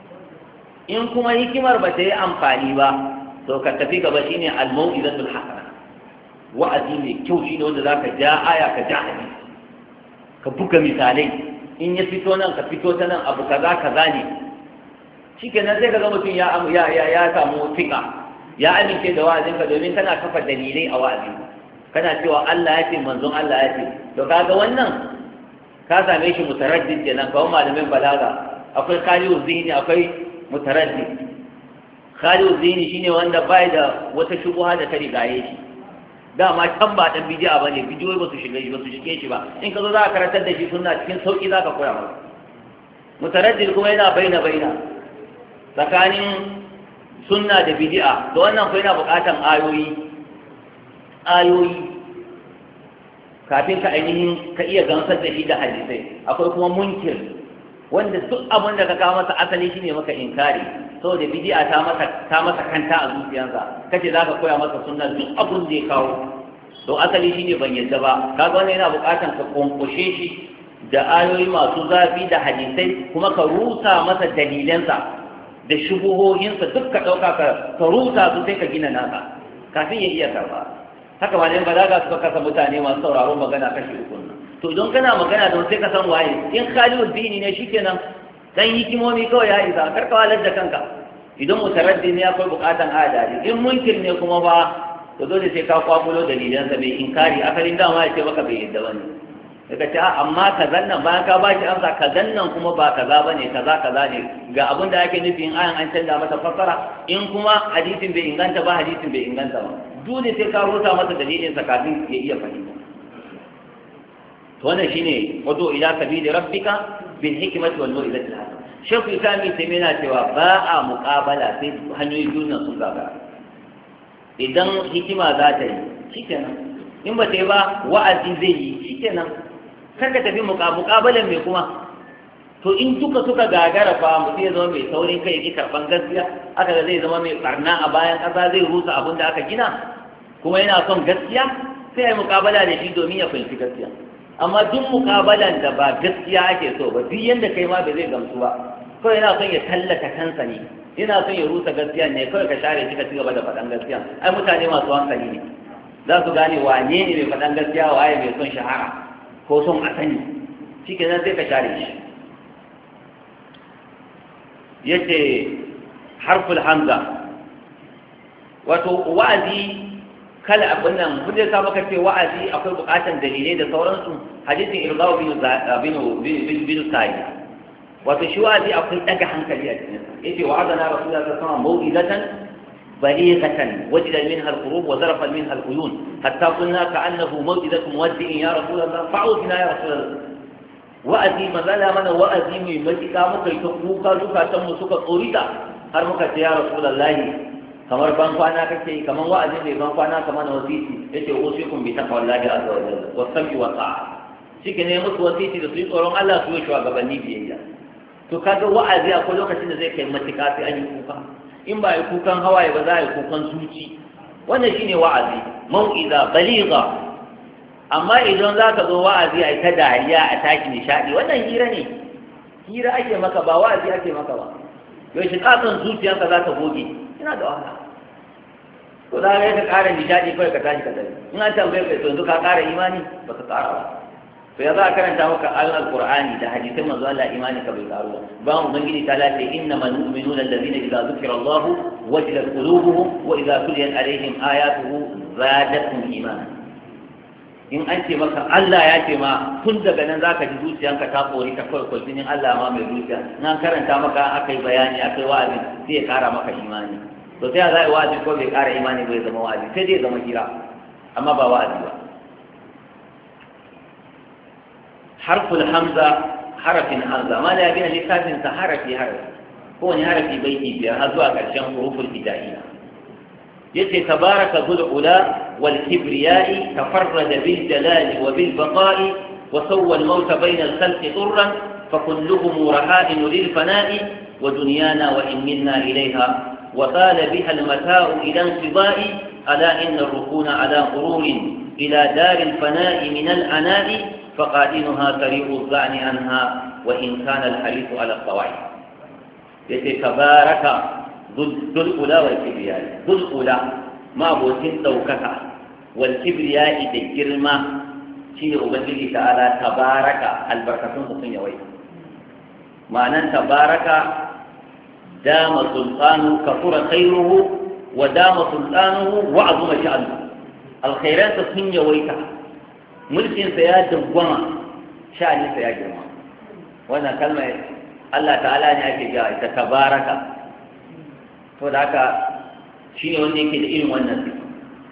in kuma hikimar ba ta yi amfani ba to ka tafi gaba shine al-mau'izatul hasana wa'azi mai kyau shine wanda zaka ja aya ka ja hadisi ka buga misalai in ya fito nan ka fito ta nan abu kaza kaza ne shikenan sai kaga mutum ya ya ya ya samu tika ya amince da wa'azin ka domin kana kafa dalilai a wa'azin kana cewa Allah ya ce manzon Allah ya ce to kaga wannan ka same shi mutaraddid kenan kawai malamin balaga akwai khaliu zihni akwai mutaraddid khaliu zihni shine wanda bai da wata shubuha da ta rigaye shi dama can ba dan bidi'a bane bidiyoyi ba su shige shi ba su shige shi ba in ka zo za ka karantar da shi sunna cikin sauki za ka koya masa mutaraddid kuma yana baina baina tsakanin sunna da bidi'a to wannan ko yana buƙatan ayoyi ayoyi kafin ka ainihin ka iya gamsar da shi da hadisai akwai kuma munkir wanda duk abin da ka kawo masa asali shine maka inkari saboda bid'a ta masa ta masa kanta a zuciyarsa kace zaka koya masa sunna duk abin da ya kawo to asali shine ban yadda ba kaga wannan yana buƙatar ka konkushe shi da ayoyi masu zafi da hadisai kuma ka rusa masa dalilansa da shubuhohinsa duk ka dauka ka ka rusa su sai ka gina naka kafin ya iya karba haka ma ne ba za ka suka kasa mutane masu sauraron magana kashi uku to don kana magana don sai ka san waye in khaliul dini ne shikenan dan hikimomi kawai ya isa karka walar da kanka idan mutaraddi ne akwai bukatan adali in munkir ne kuma ba to dole sai ka kwakulo dalilan sa mai inkari akalin dama ya ce baka bai yadda bane daga ce amma kazan nan bayan ka ba shi amsa kazan nan kuma ba kaza bane kaza kaza ne ga abin da ake nufi in ayan an canza masa fassara in kuma hadisin bai inganta ba hadisin bai inganta ba dole sai ka rusa masa dalilin sa kafin ya iya fahimta to wannan shine wado ila sabili rabbika bil hikmati wal mau'izati al hasana shaykh isami sai yana cewa ba a muqabala sai hanyoyi juna sun gagara idan hikima za ta yi shikenan in ba ta yi ba wa'azi zai yi shikenan kar ka tafi muqabalan me kuma to in duka suka gagara fa mutum ya zama mai saurin kai yake karban gaskiya aka ga zai zama mai barna a bayan ƙasa zai rusa abin da aka gina kuma yana son gaskiya sai ya muqabala da shi domin ya fahimci gaskiya amma duk muƙabalan da ba gaskiya ake so ba duk yanda kai ma ba zai gamsu ba kawai yana son ya tallata kansa ne yana son ya rusa gaskiya ne kawai ka share shi ka ci gaba da faɗan gaskiya ai mutane masu hankali ne za su gane wane ne mai faɗan gaskiya waye mai son shahara ko son a sani shi ke nan sai ka share shi yace harful hamza wato wa'azi kala abin nan kun dai sa maka ce wa'azi akwai bukatan dalilai da sauransu hadisin irgawa bin bin bin sa'i wato shi wa'azi akwai daga hankali a cikin sa yace wa'azana rasulullahi sallallahu alaihi wasallam mau'izatan بليغة وجلا منها القلوب وذرفا منها العيون حتى قلنا كأنه موجدة مودع يا رسول الله فعود بنا يا رسول الله wa'azi mazala mana wa'azi mai matuƙa muka yi ta kuka zukatan mu suka tsorita har muka ce ya rasulullahi kamar ban kwana kake yi kamar wa'azi mai ban kwana kamar na wasiti yace usikum bi taqwallahi azza wa jalla wa sam'i wa ta'a shike ne musu wasiti da su yi tsoron Allah su yi shugabanni biyayya to kaga wa'azi akwai lokacin da zai kai matuƙa sai an yi kuka in ba yi kukan hawaye ba za a yi kukan zuci wannan shine wa'azi mau'iza baligha amma idan za ka zo wa'azi a ta dariya a taki nishaɗi wannan hira ne hira ake maka ba wa'azi ake maka ba yau shi ƙasan zuciyanka za ka goge ina da wahala to za ka yi ka ƙara nishaɗi kawai ka tashi ka tafi in an tambaye ka yanzu ka ƙara imani ba ka ƙara ba to ya za a karanta maka ayoyin alƙur'ani da hadisin manzo Allah imani ka bai ƙaru ba ba mu ubangiji ta lafiya innamal mu'minuna allazina idza zukira Allah wajilat qulubuhum wa idza tuliyat alaihim ayatuhu zadatuhum imanan in an ce maka Allah ya ce ma tun daga nan zaka ji zuciyanka ta kori ta kawai kwalfinin Allah ma mai zuciya nan karanta maka akai bayani akai wa'azi sai ya kara maka imani to sai za a yi wa'azi ko bai kara imani bai zama wa'azi sai dai zama hira amma ba wa'azi ba harful hamza harafin hamza ma da ya gina littafin sa harafi harafi ko wani harafi baiti biyar har zuwa ƙarshen huruful hidayah يتي تبارك ذو العلا والكبرياء تفرد بالجلال وبالبقاء وسوى الموت بين الخلق طرا فكلهم رهائن للفناء ودنيانا وإن منا إليها وطال بها المتاع إلى انقضاء ألا إن الركون على غرور إلى دار الفناء من الأناء فقائنها سريع الظعن عنها وإن كان الحديث على الطواعي يتي تبارك ذو الأولى والكبرياء ذو الأولى ما بوتين دوكك والكبرياء دجرما شيء أبنجي تعالى تبارك البركة سنة يوي معنى تبارك دام سلطانه كثر خيره ودام سلطانه وعظم شأنه الخيرات سنة يويك ملك سياد الضمى شأن سياد الضمى وانا كلمة الله تعالى نأتي جاء تبارك to da haka shi ne wanda yake da irin wannan sifa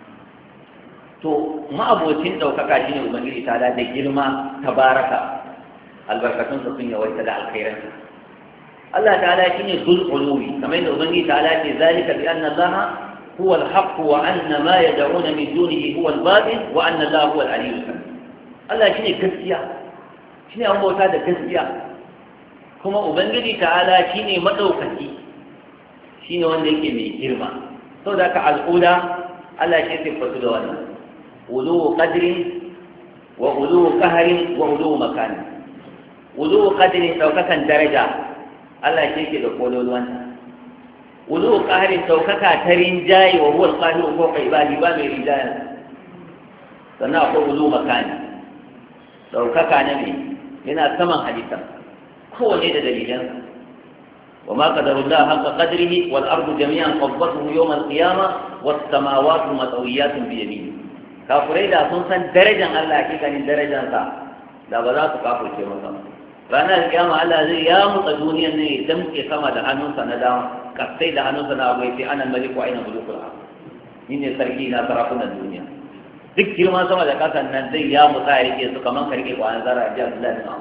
to ma'abocin ɗaukaka shi ne ubangiji ta da girma tabaraka albarkatunsa sun yawaita da alkhairansa Allah ta'ala shi ne zul uluwi kamar yadda ubangiji ta'ala ce zalika bi anna Allah huwa al-haqq wa anna ma yad'una min dunihi huwa al-batil wa anna Allah huwa al-aliyyul kabir Allah shi ne gaskiya shi ne an bauta da gaskiya kuma ubangiji ta'ala shi ne madaukaki shi ne wanda yake mai girma sau da ka al'uda Allah shi siffatu da wannan uluwu qadrin wa uluwu qaharin wa uluwu makanin uluwu qadrin daukakan daraja Allah shi yake da kololuwan uluwu qaharin daukaka ta rinjaye wa huwa al-qahiru fawqa ibadi ba mai rinjaye sannan akwai uluwu makani daukaka na me yana saman halitta kowane da dalilansa وما قدر الله حق قدره والأرض جميعا قبضته يوم القيامة والسماوات مطويات بيمينه كافرين دا سنسان درجة الله كيكا من درجة سا دا بذات كافر كيما سما رانا القيامة الله زي يا مقدونيا ني دمكي سما دا حنوسا ندام كفتي دا حنوسا ناويتي أنا الملك وعين ملوك العالم من يسرقينا تراكنا الدنيا duk girman sama da kasan nan zai ya musa ya rike su kamar karke kwanan zara a jihar Allah na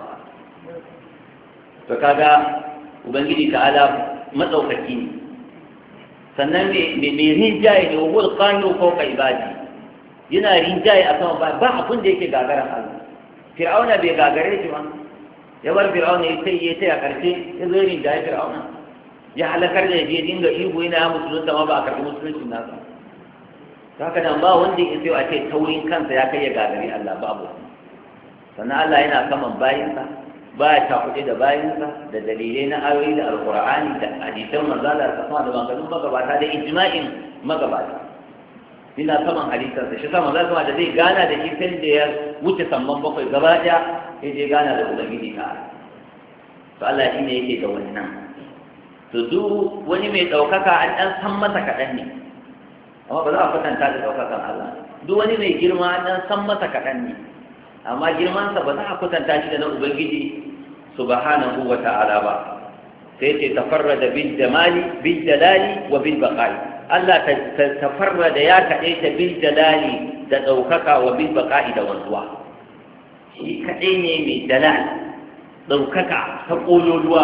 to kaga ubangiji ta'ala matsaukaki ne sannan mai rinjaye ne wa wul qanu fawqa ibadi yana rinjaye a sama ba ba abin da yake gagaran Allah fir'auna bai gagare shi ba ya bar fir'auna ya sai ya sai a karshe ya zo rinjaye fir'auna ya halakar da je dinga ihu yana ya musulunta ma ba a karɓi musuluncin nasa haka nan ba wanda ya sai a ce taurin kansa ya kai ya gagari Allah babu sannan Allah yana saman bayinsa ba ya takuɗe da bayansa da dalilai na ayoyi da alƙur'ani da hadisan manzala da sama da maganganun magabata da ijma'in magabata ina saman hadisansa shi sama za da zai gana da shi sai da ya wuce samman bakwai gaba ɗaya sai je gana da ubangiji ta to Allah shi ne yake da wannan to duk wani mai ɗaukaka an ɗan san masa kaɗan ne amma ba za a kwatanta da ɗaukakan Allah duk wani mai girma an ɗan san masa kaɗan ne amma girmansa ba za a kwatanta shi da na ubangiji subhanahu wa ta'ala ba sai ce tafarrada bil jamali bil jalali wa bil baqai Allah ta farra da ya kaɗai ta bil jalali da ɗaukaka wa bil baqa'i da wanzuwa shi kaɗai ne mai jalal ɗaukaka ta ƙololuwa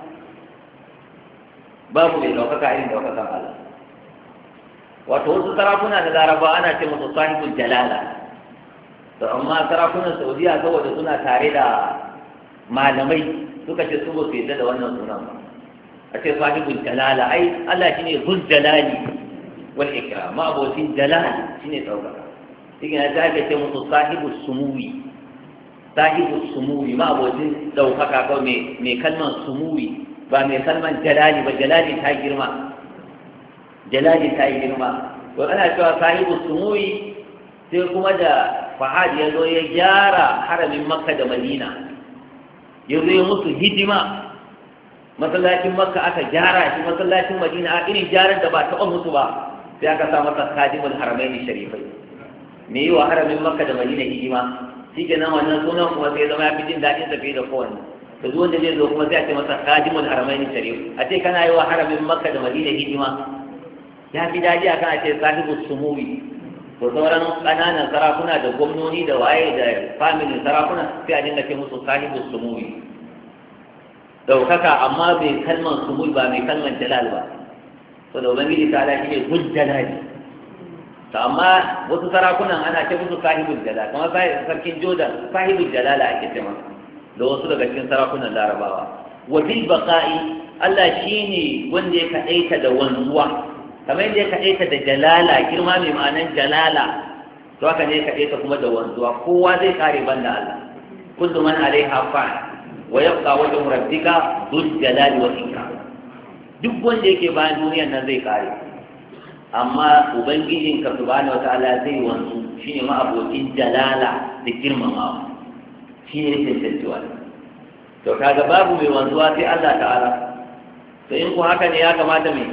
babu mai ɗaukaka irin ɗaukakan Allah wato wasu sarakuna da laraba ana ce musu sahibul jalala to amma sarakunan saudiya saboda suna tare da malamai suka ce su ba su yadda da wannan sunan ba a ce sahibul jalala ai Allah shine zul jalali wal ikram ma abotin jalal shine ɗaukaka shi ne ta ake ce musu sahibul sumuwi sahibul sumuwi ma abotin ɗaukaka ko mai kalman sumuwi ba mai kalman jalali ba jalali ta girma jalali ta yi girma to ana cewa sahibu sumuwi sai kuma da fahad ya zo ya gyara haramin makka da madina ya zo ya musu hidima masallacin makka aka gyara shi masallacin madina a irin gyaran da ba taɓa musu ba sai aka sa masa khadimul haramain sharifai me yi wa haramin makka da madina hidima shi ke nan wannan sunan kuma sai zama ya fi jin daɗin sa fiye da kowanne to duk wanda zai zo kuma sai a ce masa khadimul haramain sharif a ce kana yi wa haramin makka da madina hidima ya fi daji akan a ce sahibu sumuwi to sauran ƙananan sarakuna da gwamnoni da waye da familin sarakuna sai a dinga ce musu sahibu sumuwi ɗaukaka amma mai kalman sumuwi ba mai kalman jalal ba to da ubangiji ta ala shi ne hul jalali to amma wasu sarakunan ana ce musu sahibul jalal kamar sarkin jordan sahibul jalala ake ce masa da wasu daga cikin sarakunan larabawa wa bil baqa'i Allah shine wanda ya kadaita da wanzuwa kamar yadda ya kaɗaita da jalala girma mai ma'anan jalala to haka ne ya kaɗaita kuma da wanzuwa kowa zai kare banda Allah kullu man alaiha fa'al wa yabqa wajhu rabbika dhul jalali wal ikram duk wanda yake bayan duniyar nan zai kare amma ubangijin ka subhanahu wataala zai wanzu shine ma abokin jalala da girmamawa shi ne tantancewa to kaga babu mai wanzuwa sai Allah ta'ala to in ku haka ne ya kamata mai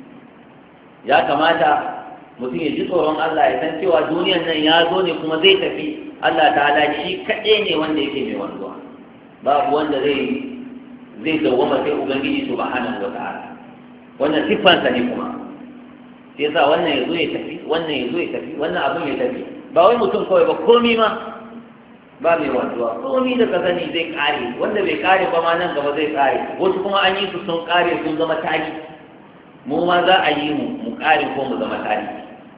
ya kamata mutum ya ji tsoron Allah ya san cewa duniyan nan ya zo ne kuma zai tafi Allah ta'ala shi kaɗai ne wanda yake mai wanzuwa babu wanda zai zai dawwama sai ubangiji subhanahu wa ta'ala wannan siffansa ne kuma sai yasa wannan ya zo ya tafi wannan ya zo ya tafi wannan abin ya tafi ba wai mutum kawai ba komi ma ba mai wanzuwa komi da ka sani zai kare wanda bai kare ba ma nan gaba zai kare wasu kuma an yi su sun kare sun zama tarihi mu ma za a yi mu mu kare ko mu zama tarihi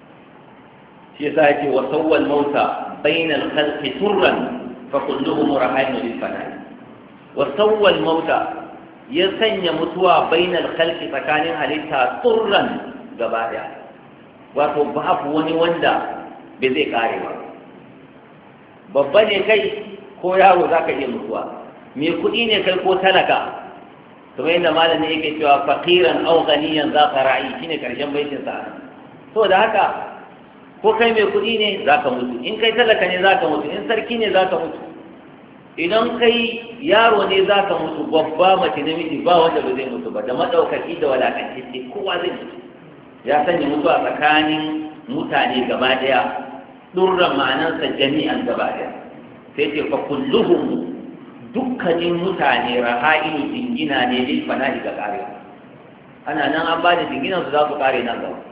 shi yasa yake wa sawwal mauta bainal khalqi turran fa kulluhum rahaynu lil fana'i wa sawwal mauta ya sanya mutuwa bainal khalqi tsakanin halitta turran gaba daya wato babu wani wanda bai zai kare ba babba ne kai ko yaro zaka iya mutuwa me kuɗi ne kai ko talaka kuma yadda malamin yake cewa faqiran aw ghaniyan za ka ra'i shine karshen baitin sa to da haka ko kai mai kuɗi ne za ka mutu in kai talaka ne za ka mutu in sarki ne za ka mutu idan kai yaro ne za ka mutu babba mace namiji ba wanda ba zai mutu ba da madaukaki da walakantacce kowa zai mutu ya sanya mutuwa tsakanin mutane gaba daya durran ma'anarsa jami'an gaba daya sai ce fa kulluhum dukkanin mutane raha'inu jingina ne lil fana'i ga karewa ana nan an ba da jinginan su za su kare nan gaba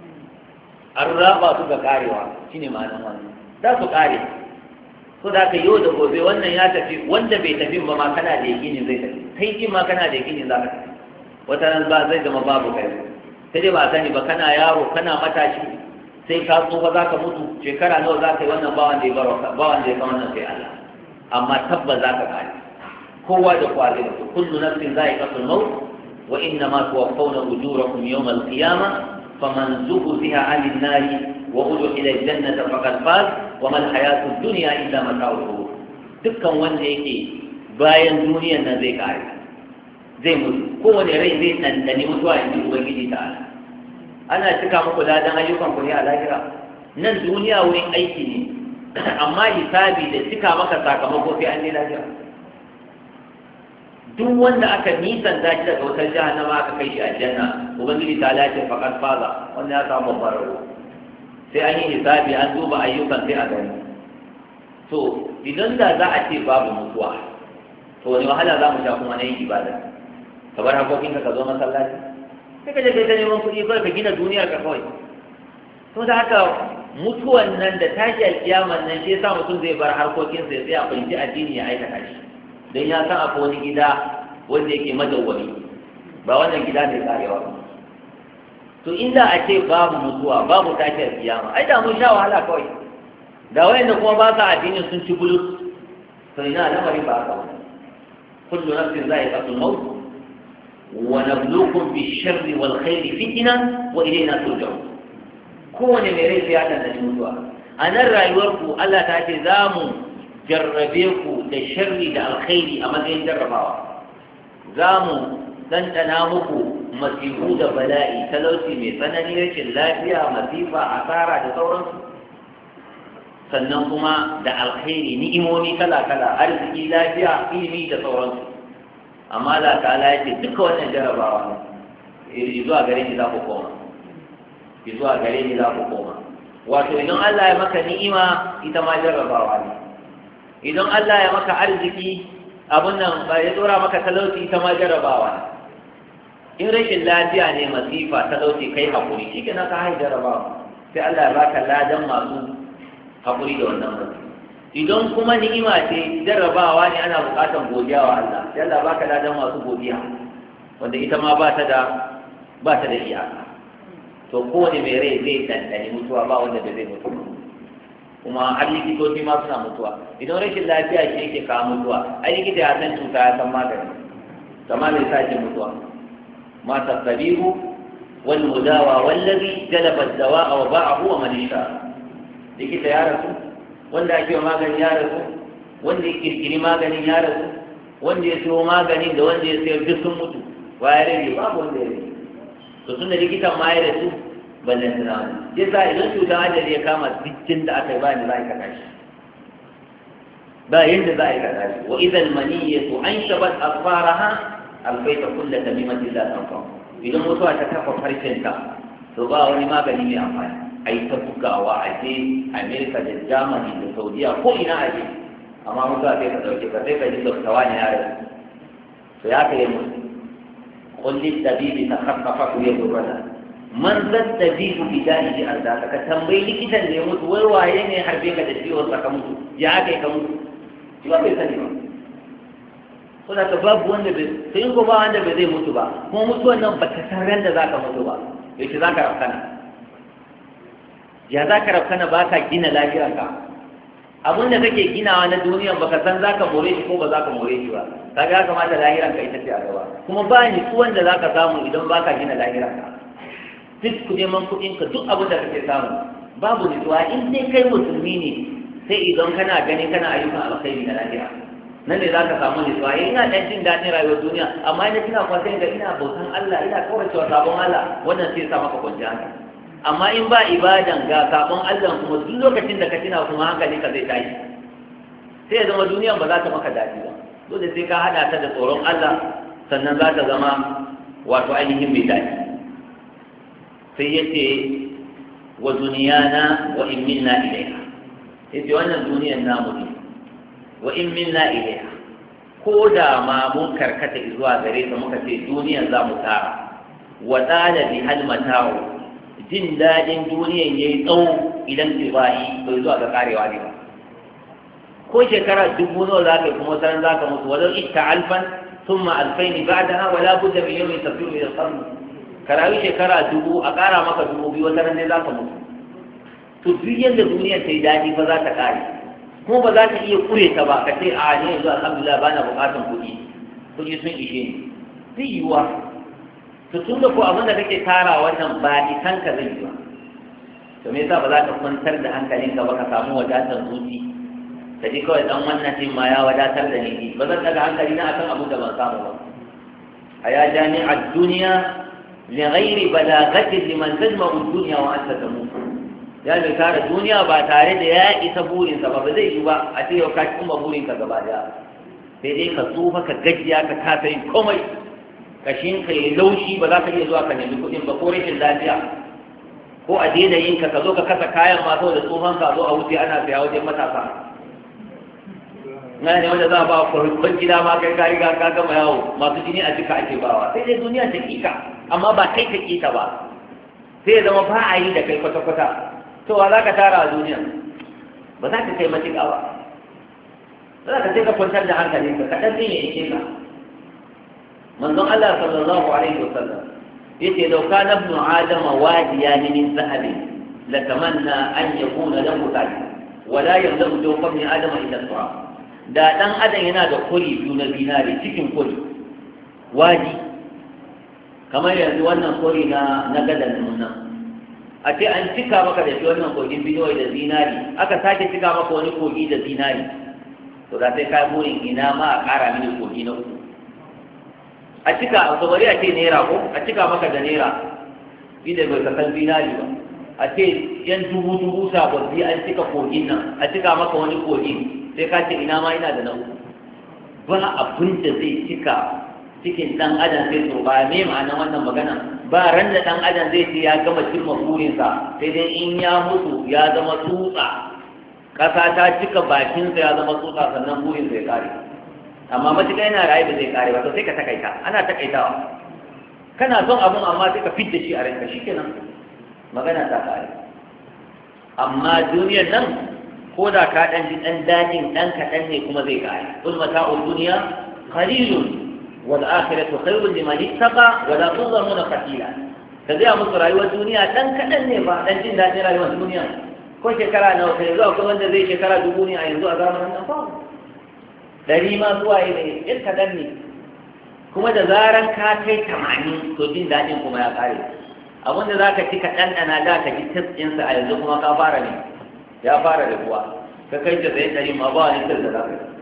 an raba su ga karewa shine ma'anar wannan za su kare so da ka yau da gobe wannan ya tafi wanda bai tafi ba ma kana da yakinin zai tafi kai kin ma kana da yakinin za ka tafi wata nan ba zai zama babu kai sai dai ba sani ba kana yaro kana matashi sai ka tsufa za ka mutu shekara nawa za ka yi wannan ba wanda ya baro ba wanda ya san wannan sai Allah amma tabbas za ka kare kowa da kowa zai mutu kullu nafsin za'iqatul maut wa inna ma tuwaffawna ujurakum yawmal qiyamah faman zuhziha 'anil nari wa udkhila al-jannata faqad faz wa ma al-hayatu ad-dunya illa mata'ul ghurur dukkan wanda yake bayan duniyar nan zai kare zai mutu kowane rai zai dandane mutuwa inda ubangiji ta'ala ana cika muku ladan ayyukan ku ne a lahira nan duniya wurin aiki ne amma hisabi da cika maka sakamako sai an je lahira duk wanda aka nisan da shi daga wutar jahannama aka kai shi aljanna ubangiji ta lace faqad faza wanda ya samu babbar rabo sai an yi hisabi an duba ayyukan sai a gani to idan da za a ce babu mutuwa to wani wahala za mu sha kuma na yin ibada ka bar hakokinka ka zo masallaci sai ka je kai ta neman kuɗi kawai ka gina duniyar ka kawai. To da haka mutuwan nan da tashi alkiyaman nan shi yasa mutum zai bar harkokinsa ya tsaya fahimci addini ya aikata shi don ya san akwai wani gida wanda yake madawwami ba wannan gida mai karewa ba. To inda a ce babu mutuwa babu tashi alkiyama ai da mun sha wahala kawai, da wayanda kuma ba sa addinin sun ci bulus. To ina lamarin ba haka ba. kullu nafsin za'iqatul maut wa nabluukum bish-sharri wal khairi fitna wa ilayna turja'un. kowane mai rai sai ya dandani mutuwa. A nan rayuwarku Allah ta ce za mu jarrabe ku da sharri da alkhairi a matsayin jarrabawa. Za mu ɗanɗana muku masifu da bala'i, talauci mai tsanani, rashin lafiya, masifa, asara da sauransu. Sannan kuma da alkhairi, ni'imomi kala-kala, arziki, lafiya, ilimi da sauransu. Amma Allah ta'ala ya ce duka wannan jarrabawa ne, zuwa gare ni za ku koma. zuwa gare ni za ku koma. Wato idan Allah ya maka ni'ima ita ma jarrabawa ne, idan Allah ya maka arziki abun nan ba ya tsora maka talauci ita ma jarrabawa ne. In rashin lafiya ne masifa talauci kai hakuri shi ke na ka hai jarrabawa sai Allah ya baka ladan masu hakuri da wannan mutum. Idan kuma ni'ima ce jarrabawa ne ana buƙatar godiya wa Allah sai Allah ya baka ladan masu godiya wanda ita ma ba ta da ba ta da iyaka. To kowane mai rai zai dandani mutuwa ba wanda da zai mutu, kuma har likitoci ma suna mutuwa. Idan rashin lafiya shi yake kawo mutuwa ai likita ya san cuta ya san magani, kama mai sake mutuwa. Ma tasabihu wal mudawa wallazi jalaba ad-dawa'a wa ba'ahu wa man isha. Likita ya rasu, wanda ake wa magani ya rasu, wanda ya kirkiri maganin ya rasu, wanda ya siyo maganin da wanda ya sayar duk sun mutu. Wa ya rage babu wanda ya rage. To tunda likitan ma ya rasu ballan tana wani sai sa idan cutar ajali ya kama dukkan da aka yi ba ni za a yi kaɗa shi ba yadda za a yi kaɗa shi. Wa idan maniyyatu an shabat asfaraha alfaita kulla tamimati la tanfa. Idan mutuwa ta kafa farcenta to ba wani magani mai amfani. A yi ta bugawa a je Amerika da Germany da Saudiya ko ina a je, amma mutuwa sai ka ɗauke ka sai ka ji doktawa ne ya rasu. To ya kai mutu قل للطبيب تخففه يضرنا من ذا الطبيب بدائه أرداك كتنبي لكتا ليموت ويوائي ne harbe ka da ciwon saka mutu ya kai ka mutu ciwon bai sani ba. So da babu wanda bai sai ko ba wanda bai zai mutu ba, kuma mutuwan nan ba ta san ran da zaka mutu ba. Yaushe zaka rafkana ya zaka rafkana ba ka gina lafiyarka. Abin da kake ginawa na duniyan baka san zaka more shi ko ba zaka more shi ba. Kaga ya kamata lahiran ka ita ce a gaba, kuma ba ni tsuwan da zaka samu idan baka gina lahiran ka. Duk ku neman kuɗin ka duk abin da kake samu babu nutsuwa in dai kai musulmi ne, sai idan kana gani kana ayyukan alkhairi na lahira nan ne zaka samu nutsuwa. Ina dan jin daɗin rayuwar duniya amma ina kina kwatan ga ina bautan Allah ina kauracewa sabon Allah, wannan sai sa maka kwanciya hankali. Amma in ba ibadan ga sabon Allah kuma duk lokacin da ka tuna kuma hankali ka zai tashi, sai ya zama duniyan ba za ta maka daɗi ba. Dole sai ka hada ta da tsoron Allah sannan za ta zama wato ainihin mai daɗi. Sai ya ce wa duniyana wa in minna ilaiha, ya ce wannan duniyan namu ne wa in minna ilaiha, ko da ma mun karkata zuwa gare ta muka ce duniyan za mu tara wa tsada bi hal mata'u, jin daɗin duniyan yayi tsawo idan ce ba'i bai zuwa ga karewa ne ba. ko shekara dubu nawa za ka yi kuma sanar za ka mutu walau ita alfan sun ma alfaini ba da hawa la budda min yawmin tafiru ila al-qarn. Ka rayu shekara dubu a ƙara maka dubu biyu wata ran dai za ka mutu. To duk yadda duniya ta yi daɗi ba za ta ƙare, kuma ba za ta iya ƙure ta ba ka ce a ne yanzu alhamdulillah ba na buƙatan kuɗi, kuɗi sun ishe ni. Zai yiwuwa. To tun da ko abin da kake tara wannan ba isan ka zai yi ba. To me yasa ba za ka kwantar da hankalinka ba ka samu wadatar zuci? Ka ji kawai dan wannan din ma ya wadatar da ni, ba zan daga hankali na akan abin da ban samu ba. A ya jami'a duniya li ghairi balagatin liman tajma'u dunya wa anta tamut. Ya bai tara duniya ba tare da ya isa burinsa ba, ba zai yi ba a ce yau ka kuma burinka gaba daya. Sai dai ka tsufa ka gajiya ka kasa yin komai, kashin ka yi laushi ba za ka iya zuwa ka nemi kuɗin ba ko rashin lafiya, ko a daina yin ka ka zo ka kasa kayan ma saboda tsohon ka zo a wuce ana saya wajen matasa. Na ne wanda za a ba kwarkwan gida ma kai ka riga ka gama yawo, masu jini a jika ake bawa. Sai dai duniya ta kika amma ba kai ka kita ba sai ya zama ba a yi da kai kwata-kwata to wa za ka tara a duniya ba za ka kai matuƙa ba za ka sai ka kwantar da hankalinka kaɗan zai ya ishe ka manzon Allah sallallahu alaihi wasallam yace law kana ibnu adama wadiyan min zahabin latamanna an yakuna lahu dhalik wala yamlau jawfa ibn adama illa turab da dan adam yana da kuri biyu na zinare cikin kuri wadi kamar yanzu wannan kuri na na gadan nan a ce an cika maka da shi wannan kogin binoyi da zinari aka sake cika maka wani kogi da zinari to da sai kai burin ina ma a kara mini kogi na uku a cika a sabari a ce naira ko a cika maka da naira bi da bai kasan zinari ba a ce yan dubu dubu sababbi an cika kogin nan a cika maka wani kogin sai ka ce ina ma ina da na uku ba abin da zai cika cikin dan adam sai so ba me ma'anar wannan magana ba ran da dan adam zai ce ya gama cimma burinsa sai dai in ya mutu ya zama tsutsa kasa ta cika bakinsa ya zama tsutsa sannan burinsa ya kare amma matuƙa yana rayu da zai kare ba to sai ka takaita ana takaitawa kana son abun amma sai ka fidda shi a ranka shikenan magana ta kare amma duniyar nan ko da ka dan ji dan dadin dan kaɗan ne kuma zai kare kul mata'ud dunya qalilun wal akhiratu khairun liman ittaqa wa la tuzlamuna fatila kaje a musu rayuwar duniya dan kaɗan ne ba dan jin dadin rayuwar duniya ko shekara nawa kai zuwa ko wanda zai shekara dubu ne a yanzu a zamanin nan fa dari ma zuwa ne in kaɗan ne kuma da zaran ka kai tamanin to jin daɗin kuma ya ƙare abinda za ka ci ka ɗanɗana da ka ji tsinsa a yanzu kuma ka fara ne ya fara da kuwa ka kai ta zai ɗari ma ba wani tir da za ka yi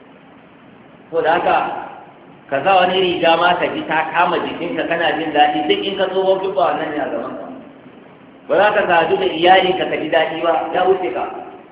ko da haka ka sa wani riga ma ka ji ta kama jikinka kana jin daɗi duk in ka tsohon duk ba wannan ne a gaban ka ba za ka sadu da iyalinka ka ji daɗi ba ya wuce ka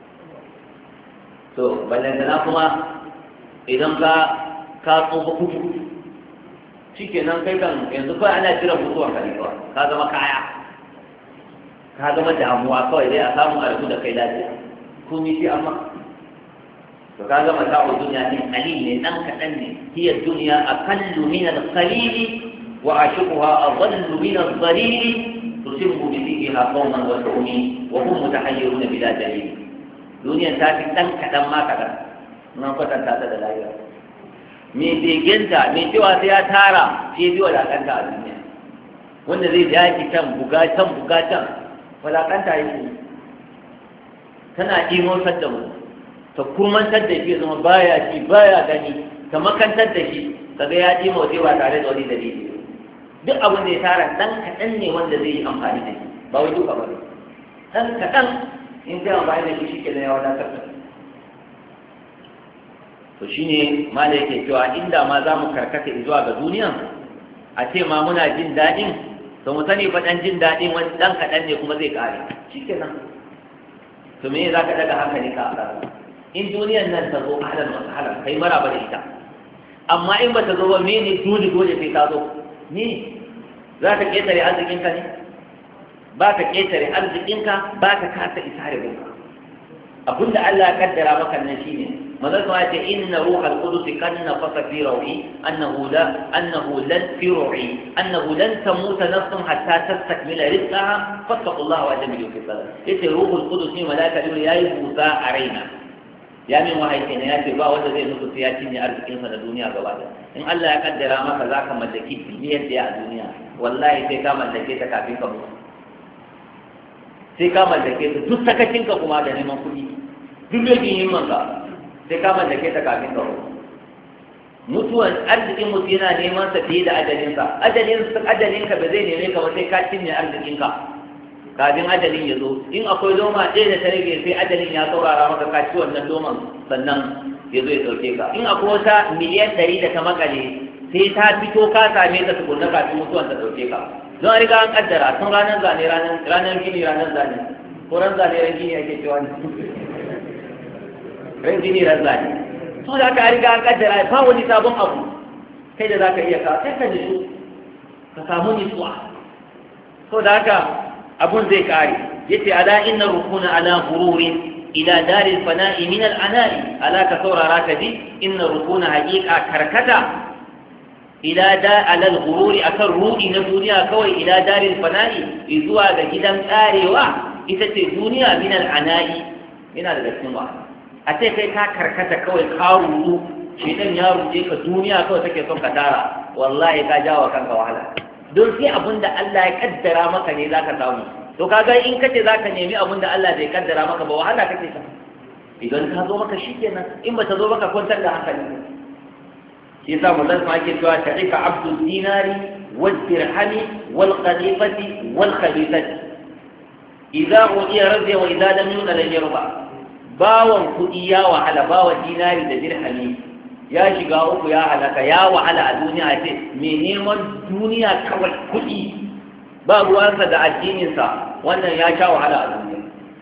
to ballantana kuma idan ka ka tsofa kutu shi ke nan kai kan yanzu kawai ana jiran mutuwar kalifa ka zama kaya ka zama damuwa kawai dai a samu a da kai lafiya komi shi amma to ka zama ta'u duniya ne qalil ne dan kadan ne hiya dunya aqallu min al-qalil wa ashuquha adallu min al-dhalil tusibbu bi fiha qauman wa tu'mi wa hum mutahayyiruna bila dalil duniya ta fi dan kadan ma kadan nan kwatanta ta da lafiya me begenta me cewa sai ya tara sai biyo wadakanta a duniya wanda zai yaki kan bugatan bugatan wadakanta yake tana imotar da mu ta kurmantar da shi zama baya ji baya gani ta makantar da shi kaga ya ji motsi ba tare da wani dalili duk abin da ya tara dan kaɗan ne wanda zai yi amfani da shi ba wai duka ba ne dan kaɗan in zai amfani da shi shi ke da ya wadatar da to shine mala yake cewa inda ma za mu karkata zuwa ga duniya a ce ma muna jin daɗin to mu sani fa dan jin daɗin wani dan kaɗan ne kuma zai ƙare shikenan to me za ka daga hankali ka a in duniyar nan ta zo halar masu halar kai maraba da ita amma in ba ta zo ba me ne dole dole sai ta zo ne za ka ƙetare arzikinka ne ba ka ƙetare arzikinka ba ka kasa isa da gunka abinda Allah ya kaddara maka nan shine manzon ya ce inna ruhal qudus kan nafasa fi ruhi annahu la annahu lan fi ruhi annahu lan tamuta nafsun hatta tastakmila rizqaha fattaqullaha wa ajmilu fi salat yace ruhul qudus ne malaika ne yayi busa a raina ya min wahayi ne ya ce ba wanda zai mutu sai ya cinye arzikin sa na duniya gaba da in Allah ya kaddara maka zaka mallaki biliyan da a duniya wallahi sai ka mallake ta kafin ka mutu sai ka mallake ta duk sakacinka kuma da neman kuɗi duk yake himman ka sai ka mallake ta kafin ka mutu mutuwan arzikin mutu yana neman sa fiye da ajalinsa ajalin ajalinka ba zai neme ka ba sai ka cinye arzikinka kafin ajalin ya zo in akwai loma ɗaya da ta rage sai ajalin ya saurara maka ka ci wannan loman sannan ya zo ya ɗauke ka in akwai wata miliyan ɗari da ta makale sai ta fito ka same ta tukunna kafin mutuwan ta ɗauke ka don riga an kaddara tun ranar zane ranar gini ranar zane ko ran zane ran gini ake cewa ne ran gini ran zane so da aka riga an kaddara ba wani sabon abu kai da za ka iya ka sai ka nisu ka samu nisuwa so da haka abun zai kare yace ala inna rukuna ala gururin ila daril fana'i min al anai ala ka saurara ka ji inna rukuna haqiqa karkata ila da alal ghururi akan rudi na duniya kawai ila daril fana'i zuwa ga gidan karewa ita ce duniya min al ana'i yana da cikin wahala a ce kai ka karkata kawai ka rudu shedan ya ruje ka duniya kawai take son ka tara wallahi ka jawo kanka wahala don sai abinda Allah ya kaddara maka ne zaka samu to kaga in kace zaka nemi abinda Allah bai kaddara maka ba wahala kake ta idan ka zo maka shikenan in ba ta zo maka kwantar da hankali shi yasa mu zan ake cewa ta'ika abdul dinari wal dirhami wal qadifati wal khabithati idza udiya radiya wa idza lam yuna lan yarba bawan kudi ya wahala bawan dinari da dirhami ya shiga uku ya halaka ya wahala a duniya ce me neman duniya kawai kudi ba ruwansa da addininsa wannan ya sha wahala a duniya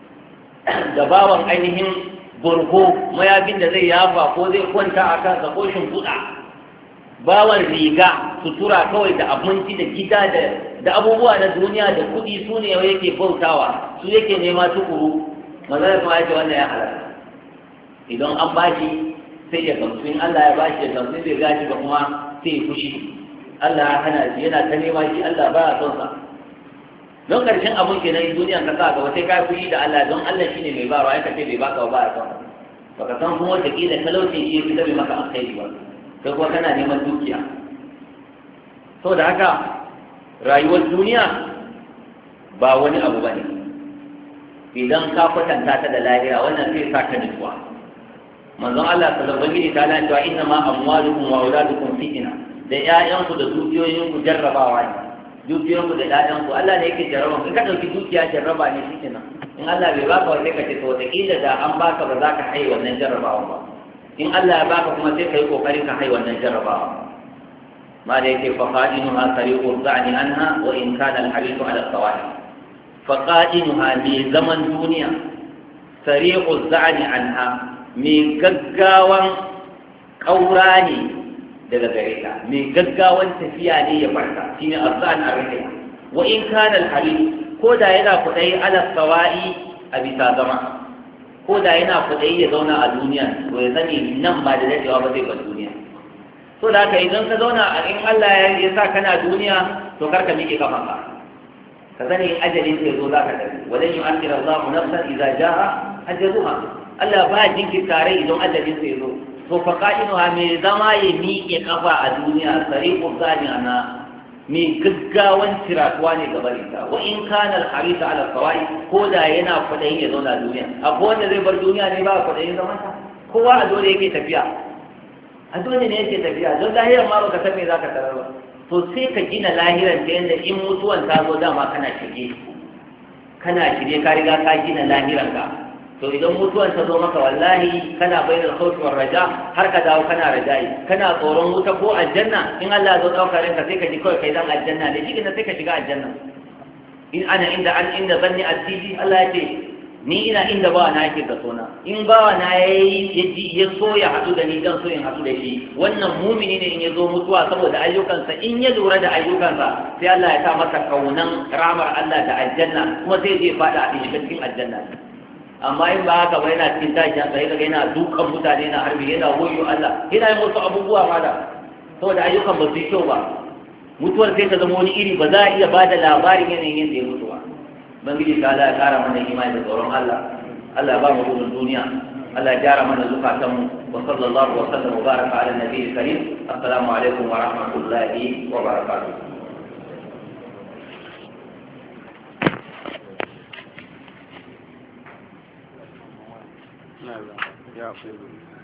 da bawan ainihin burgo mayafin da zai yafa ko zai kwanta a kansa ko shimfiɗa bawan riga sutura kawai da abinci da gida da abubuwa na duniya da kuɗi su ne yake bautawa su yake nema tukuru mazar kuma ya ce wannan ya halaka idan an bashi sai ya gamsu in Allah ya bashi ya gamsu bai gashi ba kuma sai ya fushi Allah ya hana shi yana ta nema shi Allah ba ya son sa don karshen abun kenan duniyan ka sa gaba sai ka fushi da Allah don Allah shine mai bayarwa ya kace bai baka ba ya son baka san kuma wata kila talauci shi ya fitar maka alkhairi ba kai kuma kana neman dukiya saboda haka rayuwar duniya ba wani abu bane idan ka kwatanta ta da lahira wannan sai sa ka nutsuwa manzon Allah sallallahu alaihi wa sallam cewa inna ma amwalukum wa auladukum fitna da ƴaƴanku da dukiyoyinku jarrabawa ne dukiyoyinku da ƴaƴanku Allah ne yake jarraba in ka dauki dukiya jarraba ne shikenan in Allah bai baka wanda kace to wata kila da an baka ba za ka haye wannan jarrabawa ba in Allah ya baka kuma sai kai kokarin ka haye wannan jarrabawa ma da yake fa qadinuha tariqu za'ni anha wa in kana al-hadithu ala al-sawahid fa qadinuha bi zaman duniya tariqu za'ni anha mai gaggawan ƙaura ne daga gare ta mai gaggawan tafiya ne ya farka shi ne arzan arriya wa in kana alhali ko da yana kudai ala sawa'i a bisa zama ko da yana kudai ya zauna a duniya to ya sani nan ba da dadewa ba zai bar duniya to da haka idan ka zauna a in Allah ya sa kana duniya to kar ka miƙe kafanka ka sani ajalin sai zo zaka tafi walan yu'akhir Allahu nafsan idza jaa ajaluha Allah ba jinki tare idan ajalin sai zo to fa qa'inuha mai zama ya miƙe kafa a duniya sariqu zani ana mai gaggawan tiratuwa ne gaba ita wa in kana al-harisa ala sawai ko da yana kwadayin ya zauna duniya akwai wanda zai bar duniya ne ba kwadayin zaman ta kowa a dole yake tafiya a dole ne yake tafiya don lahiran ma baka san me zaka tarar ba to sai ka gina lahiran ta yanda in mutuwan ta zo dama kana shige kana shirye ka riga ka gina lahiran ka to idan mutuwan ta zo maka wallahi kana bayyana khawfi war raja har ka dawo kana rajai kana tsoron wuta ko aljanna in Allah ya zo dauka ranka sai ka ji kawai kai dan aljanna ne shi ne sai ka shiga aljanna in ana inda an inda zanni asiji Allah ya ce ni ina inda ba na yake da sona in ba na yayi yaji ya so ya hadu da ni dan so in hadu da shi wannan mumini ne in ya zo mutuwa saboda ayyukansa in ya lura da ayyukansa sai Allah ya sa masa kaunan ramar Allah da aljanna kuma sai zai fada a cikin aljanna amma in ba haka ba yana cikin tashin sai kaga yana dukan mutane na harbi yana goyo Allah yana yin wasu abubuwa ma da saboda ayyukan ba su yi kyau ba mutuwar sai ta zama wani iri ba za a iya ba da labarin yanayin yadda ya mutu ba bangiji ta Allah ya kara mana imani da tsoron Allah Allah ya ba mu gudun duniya Allah ya gyara mana zukatanmu wa sallallahu wa sallam wa baraka ala nabiyyi karim assalamu alaikum wa rahmatullahi wa barakatuh Yeah,